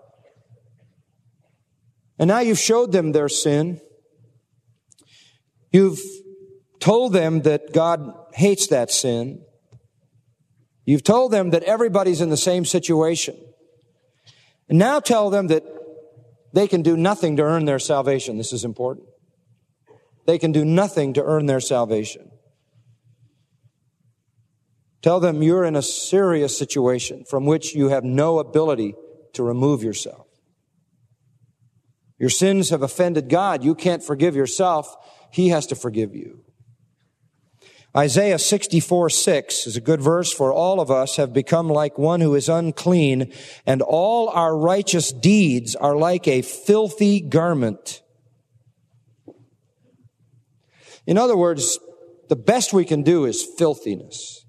And now you've showed them their sin. You've told them that God hates that sin. You've told them that everybody's in the same situation. And now tell them that they can do nothing to earn their salvation. This is important. They can do nothing to earn their salvation. Tell them you're in a serious situation from which you have no ability to remove yourself. Your sins have offended God. You can't forgive yourself. He has to forgive you. Isaiah 64:6 is a good verse. For all of us have become like one who is unclean, and all our righteous deeds are like a filthy garment. In other words, the best we can do is filthiness.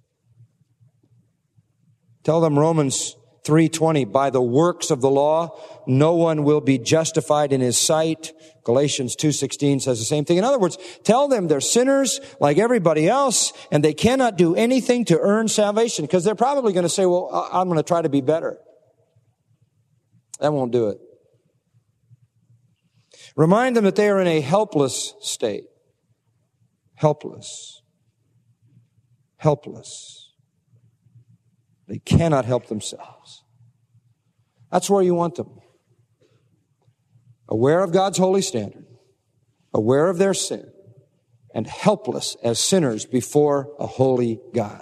Tell them Romans 3:20, by the works of the law, no one will be justified in his sight. Galatians 2:16 says the same thing. In other words, tell them they're sinners like everybody else, and they cannot do anything to earn salvation, because they're probably going to say, well, I'm going to try to be better. That won't do it. Remind them that they are in a helpless state. Helpless. Helpless. They cannot help themselves. That's where you want them. Aware of God's holy standard, aware of their sin, and helpless as sinners before a holy God.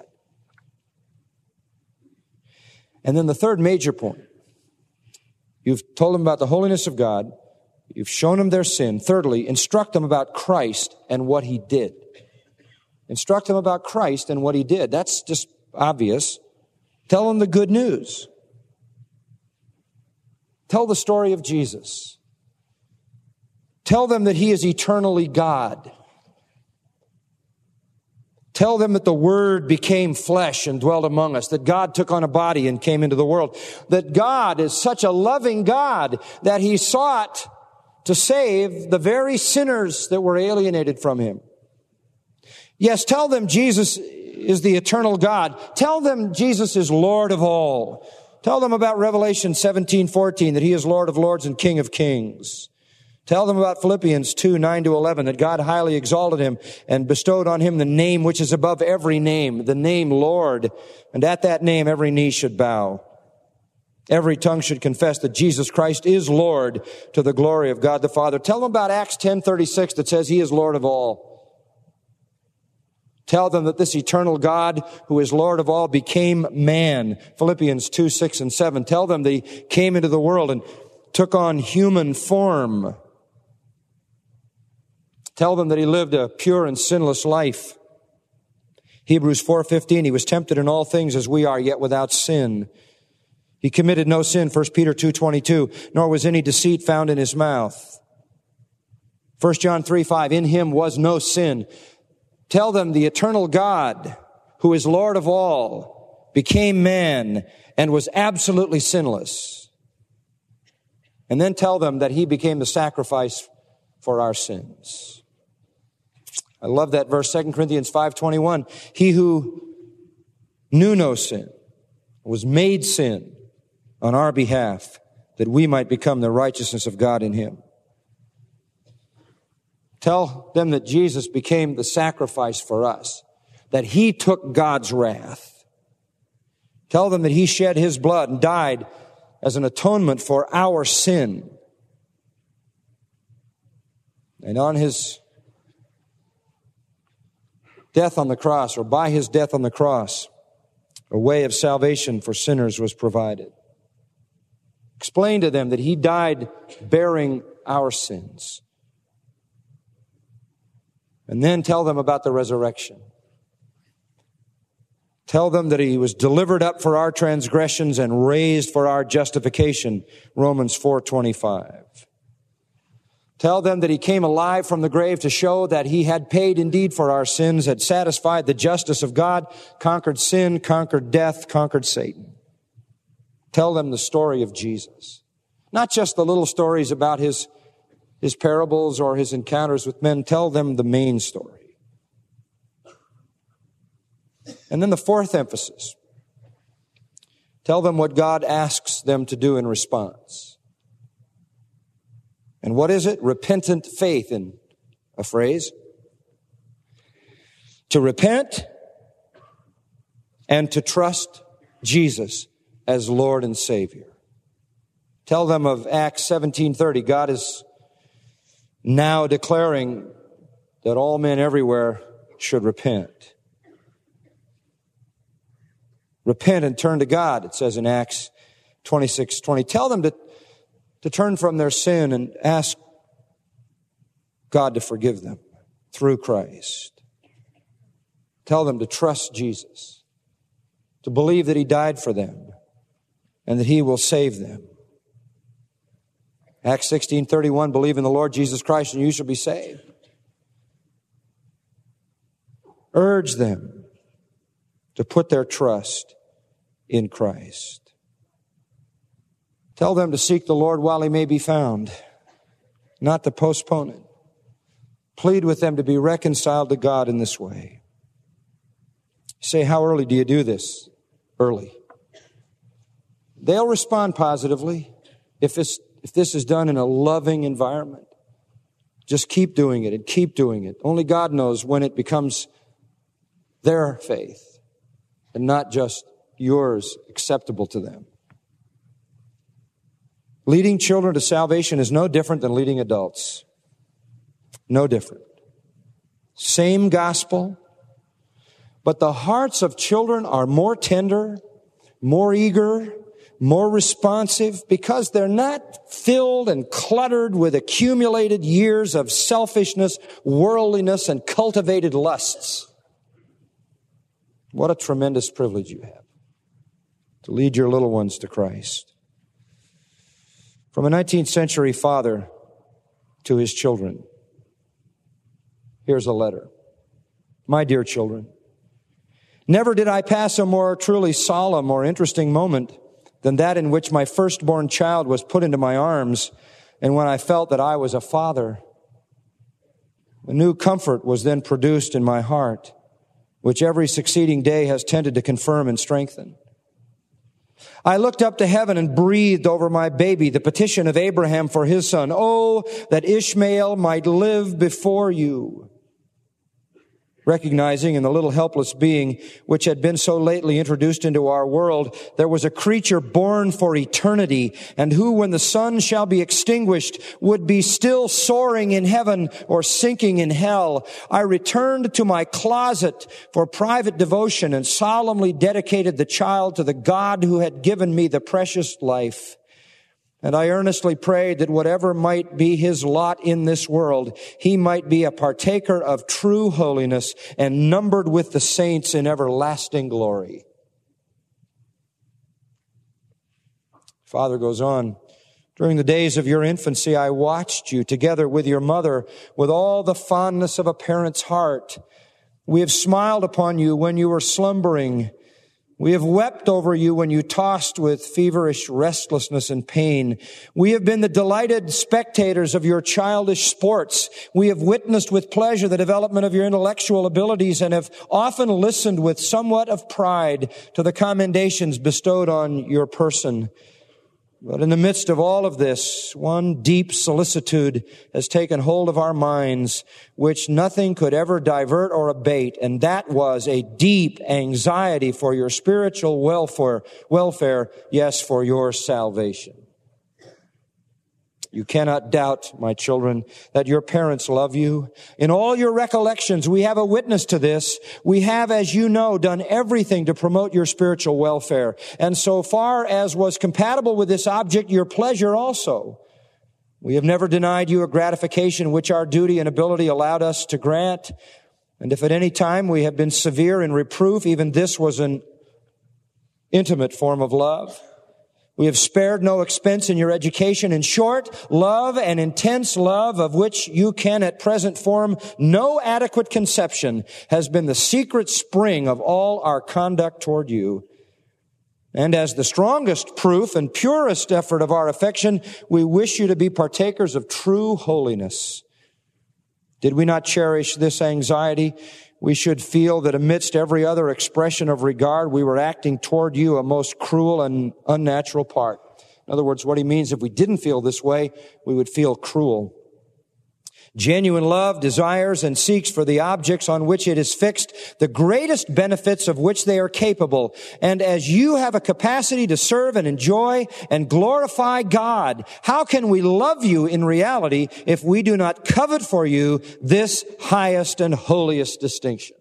And then the third major point. You've told them about the holiness of God. You've shown them their sin. Thirdly, instruct them about Christ and what He did. Instruct them about Christ and what He did. That's just obvious. Tell them the good news. Tell the story of Jesus. Tell them that He is eternally God. Tell them that the Word became flesh and dwelt among us, that God took on a body and came into the world, that God is such a loving God that He sought to save the very sinners that were alienated from Him. Yes, tell them Jesus is the eternal God. Tell them Jesus is Lord of all. Tell them about Revelation 17:14, that He is Lord of lords and King of kings. Tell them about Philippians 2:9-11, that God highly exalted Him and bestowed on Him the name which is above every name, the name Lord. And at that name every knee should bow. Every tongue should confess that Jesus Christ is Lord, to the glory of God the Father. Tell them about Acts 10:36 that says He is Lord of all. Tell them that this eternal God who is Lord of all became man. Philippians 2:6-7. Tell them that He came into the world and took on human form. Tell them that He lived a pure and sinless life. Hebrews 4:15, He was tempted in all things as we are, yet without sin. He committed no sin, 1 Peter 2:22, nor was any deceit found in His mouth. 1 John 3:5, in Him was no sin. Tell them the eternal God, who is Lord of all, became man and was absolutely sinless. And then tell them that He became the sacrifice for our sins. I love that verse, 2 Corinthians 5:21. He who knew no sin was made sin on our behalf, that we might become the righteousness of God in him. Tell them that Jesus became the sacrifice for us, that he took God's wrath. Tell them that he shed his blood and died as an atonement for our sin. And on his death on the cross, or by his death on the cross, a way of salvation for sinners was provided. Explain to them that he died bearing our sins. And then tell them about the resurrection. Tell them that he was delivered up for our transgressions and raised for our justification, Romans 4:25. Tell them that he came alive from the grave to show that he had paid indeed for our sins, had satisfied the justice of God, conquered sin, conquered death, conquered Satan. Tell them the story of Jesus. Not just the little stories about his parables or his encounters with men. Tell them the main story. And then the fourth emphasis. Tell them what God asks them to do in response. And what is it? Repentant faith, in a phrase. To repent and to trust Jesus as Lord and Savior. Tell them of Acts 17:30. God is now declaring that all men everywhere should repent. Repent and turn to God, it says in Acts 26:20. Tell them to turn from their sin and ask God to forgive them through Christ. Tell them to trust Jesus, to believe that he died for them and that he will save them. Acts 16:31, believe in the Lord Jesus Christ and you shall be saved. Urge them to put their trust in Christ. Tell them to seek the Lord while he may be found, not to postpone it. Plead with them to be reconciled to God in this way. You say, how early do you do this? Early. They'll respond positively if this is done in a loving environment. Just keep doing it and keep doing it. Only God knows when it becomes their faith and not just yours, acceptable to them. Leading children to salvation is no different than leading adults. No different. Same gospel, but the hearts of children are more tender, more eager, more responsive because they're not filled and cluttered with accumulated years of selfishness, worldliness, and cultivated lusts. What a tremendous privilege you have to lead your little ones to Christ. From a 19th century father to his children, here's a letter. My dear children, never did I pass a more truly solemn or interesting moment than that in which my firstborn child was put into my arms and when I felt that I was a father. A new comfort was then produced in my heart, which every succeeding day has tended to confirm and strengthen. I looked up to heaven and breathed over my baby the petition of Abraham for his son. Oh, that Ishmael might live before you. Recognizing in the little helpless being which had been so lately introduced into our world, there was a creature born for eternity, and who, when the sun shall be extinguished, would be still soaring in heaven or sinking in hell. I returned to my closet for private devotion and solemnly dedicated the child to the God who had given me the precious life. And I earnestly prayed that whatever might be his lot in this world, he might be a partaker of true holiness and numbered with the saints in everlasting glory. Father goes on, during the days of your infancy, I watched you together with your mother with all the fondness of a parent's heart. We have smiled upon you when you were slumbering. We have wept over you when you tossed with feverish restlessness and pain. We have been the delighted spectators of your childish sports. We have witnessed with pleasure the development of your intellectual abilities and have often listened with somewhat of pride to the commendations bestowed on your person. But in the midst of all of this, one deep solicitude has taken hold of our minds, which nothing could ever divert or abate, and that was a deep anxiety for your spiritual welfare, yes, for your salvation. You cannot doubt, my children, that your parents love you. In all your recollections, we have a witness to this. We have, as you know, done everything to promote your spiritual welfare. And so far as was compatible with this object, your pleasure also. We have never denied you a gratification which our duty and ability allowed us to grant. And if at any time we have been severe in reproof, even this was an intimate form of love. We have spared no expense in your education. In short, love and intense love of which you can at present form no adequate conception has been the secret spring of all our conduct toward you. And as the strongest proof and purest effort of our affection, we wish you to be partakers of true holiness. Did we not cherish this anxiety, we should feel that amidst every other expression of regard, we were acting toward you a most cruel and unnatural part. In other words, what he means, if we didn't feel this way, we would feel cruel. Genuine love desires and seeks for the objects on which it is fixed the greatest benefits of which they are capable. And as you have a capacity to serve and enjoy and glorify God, how can we love you in reality if we do not covet for you this highest and holiest distinction?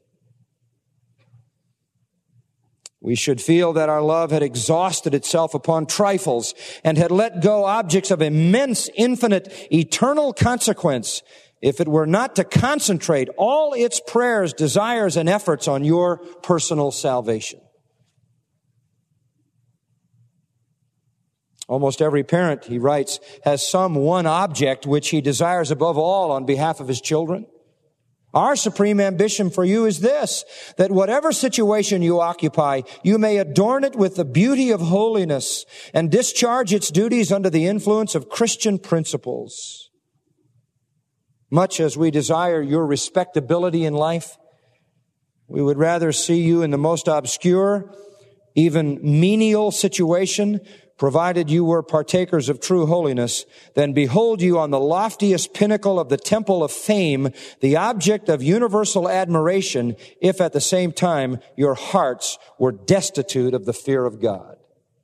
We should feel that our love had exhausted itself upon trifles and had let go objects of immense, infinite, eternal consequence if it were not to concentrate all its prayers, desires, and efforts on your personal salvation. Almost every parent, he writes, has some one object which he desires above all on behalf of his children. Our supreme ambition for you is this, that whatever situation you occupy, you may adorn it with the beauty of holiness and discharge its duties under the influence of Christian principles. Much as we desire your respectability in life, we would rather see you in the most obscure, even menial situation, provided you were partakers of true holiness, than behold you on the loftiest pinnacle of the temple of fame, the object of universal admiration, if at the same time your hearts were destitute of the fear of God.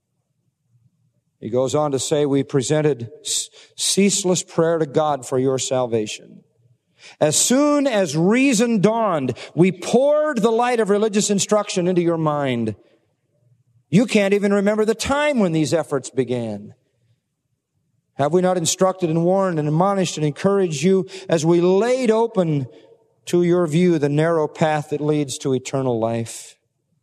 He goes on to say, we presented ceaseless prayer to God for your salvation. As soon as reason dawned, we poured the light of religious instruction into your mind. You can't even remember the time when these efforts began. Have we not instructed and warned and admonished and encouraged you as we laid open to your view the narrow path that leads to eternal life?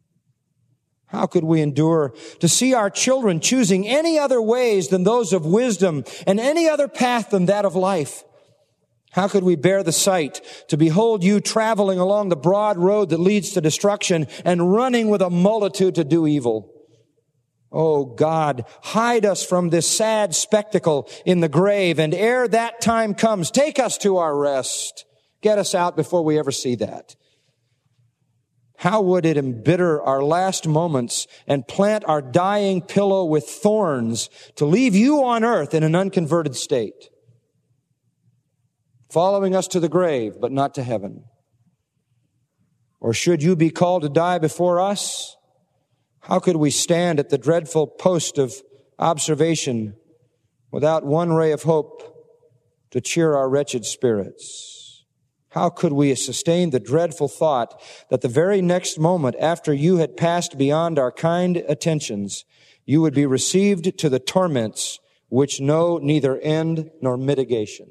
How could we endure to see our children choosing any other ways than those of wisdom and any other path than that of life? How could we bear the sight to behold you traveling along the broad road that leads to destruction and running with a multitude to do evil? Oh God, hide us from this sad spectacle in the grave, and ere that time comes, take us to our rest. Get us out before we ever see that. How would it embitter our last moments and plant our dying pillow with thorns to leave you on earth in an unconverted state, following us to the grave, but not to heaven? Or should you be called to die before us, how could we stand at the dreadful post of observation without one ray of hope to cheer our wretched spirits? How could we sustain the dreadful thought that the very next moment after you had passed beyond our kind attentions, you would be received to the torments which know neither end nor mitigation?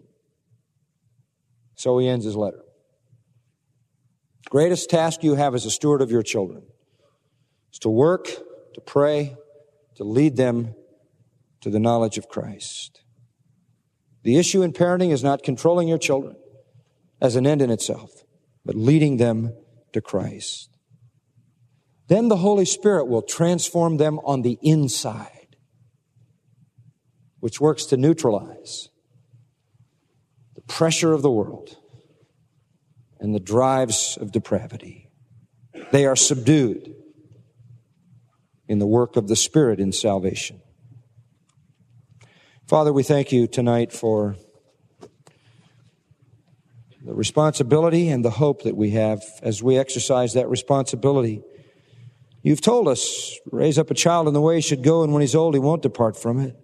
So he ends his letter. Greatest task you have as a steward of your children is to work, to pray, to lead them to the knowledge of Christ. The issue in parenting is not controlling your children as an end in itself, but leading them to Christ. Then the Holy Spirit will transform them on the inside, which works to neutralize the pressure of the world and the drives of depravity. They are subdued in the work of the Spirit in salvation. Father, we thank you tonight for the responsibility and the hope that we have as we exercise that responsibility. You've told us, raise up a child in the way he should go, and when he's old, he won't depart from it.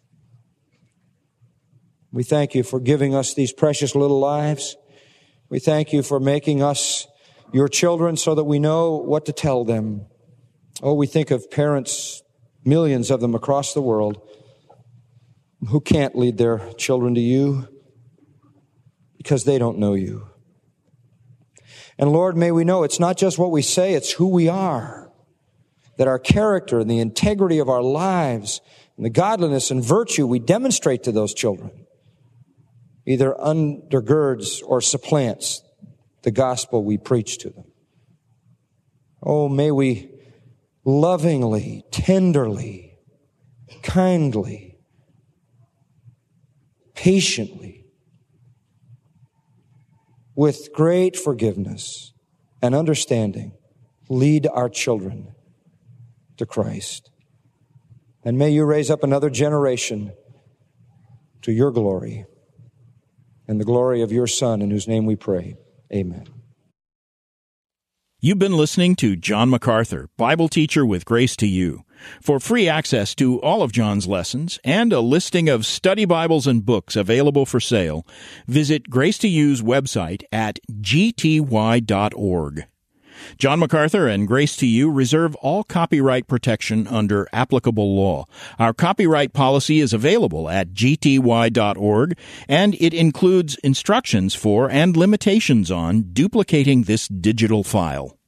We thank you for giving us these precious little lives. We thank you for making us your children so that we know what to tell them. Oh, we think of parents, millions of them across the world, who can't lead their children to you because they don't know you. And Lord, may we know it's not just what we say, it's who we are. That our character and the integrity of our lives and the godliness and virtue we demonstrate to those children either undergirds or supplants the gospel we preach to them. Oh, may we lovingly, tenderly, kindly, patiently, with great forgiveness and understanding, lead our children to Christ. And may you raise up another generation to your glory and the glory of your Son, in whose name we pray. Amen. You've been listening to John MacArthur, Bible teacher with Grace to You. For free access to all of John's lessons and a listing of study Bibles and books available for sale, visit Grace to You's website at gty.org. John MacArthur and Grace to You reserve all copyright protection under applicable law. Our copyright policy is available at gty.org, and it includes instructions for and limitations on duplicating this digital file.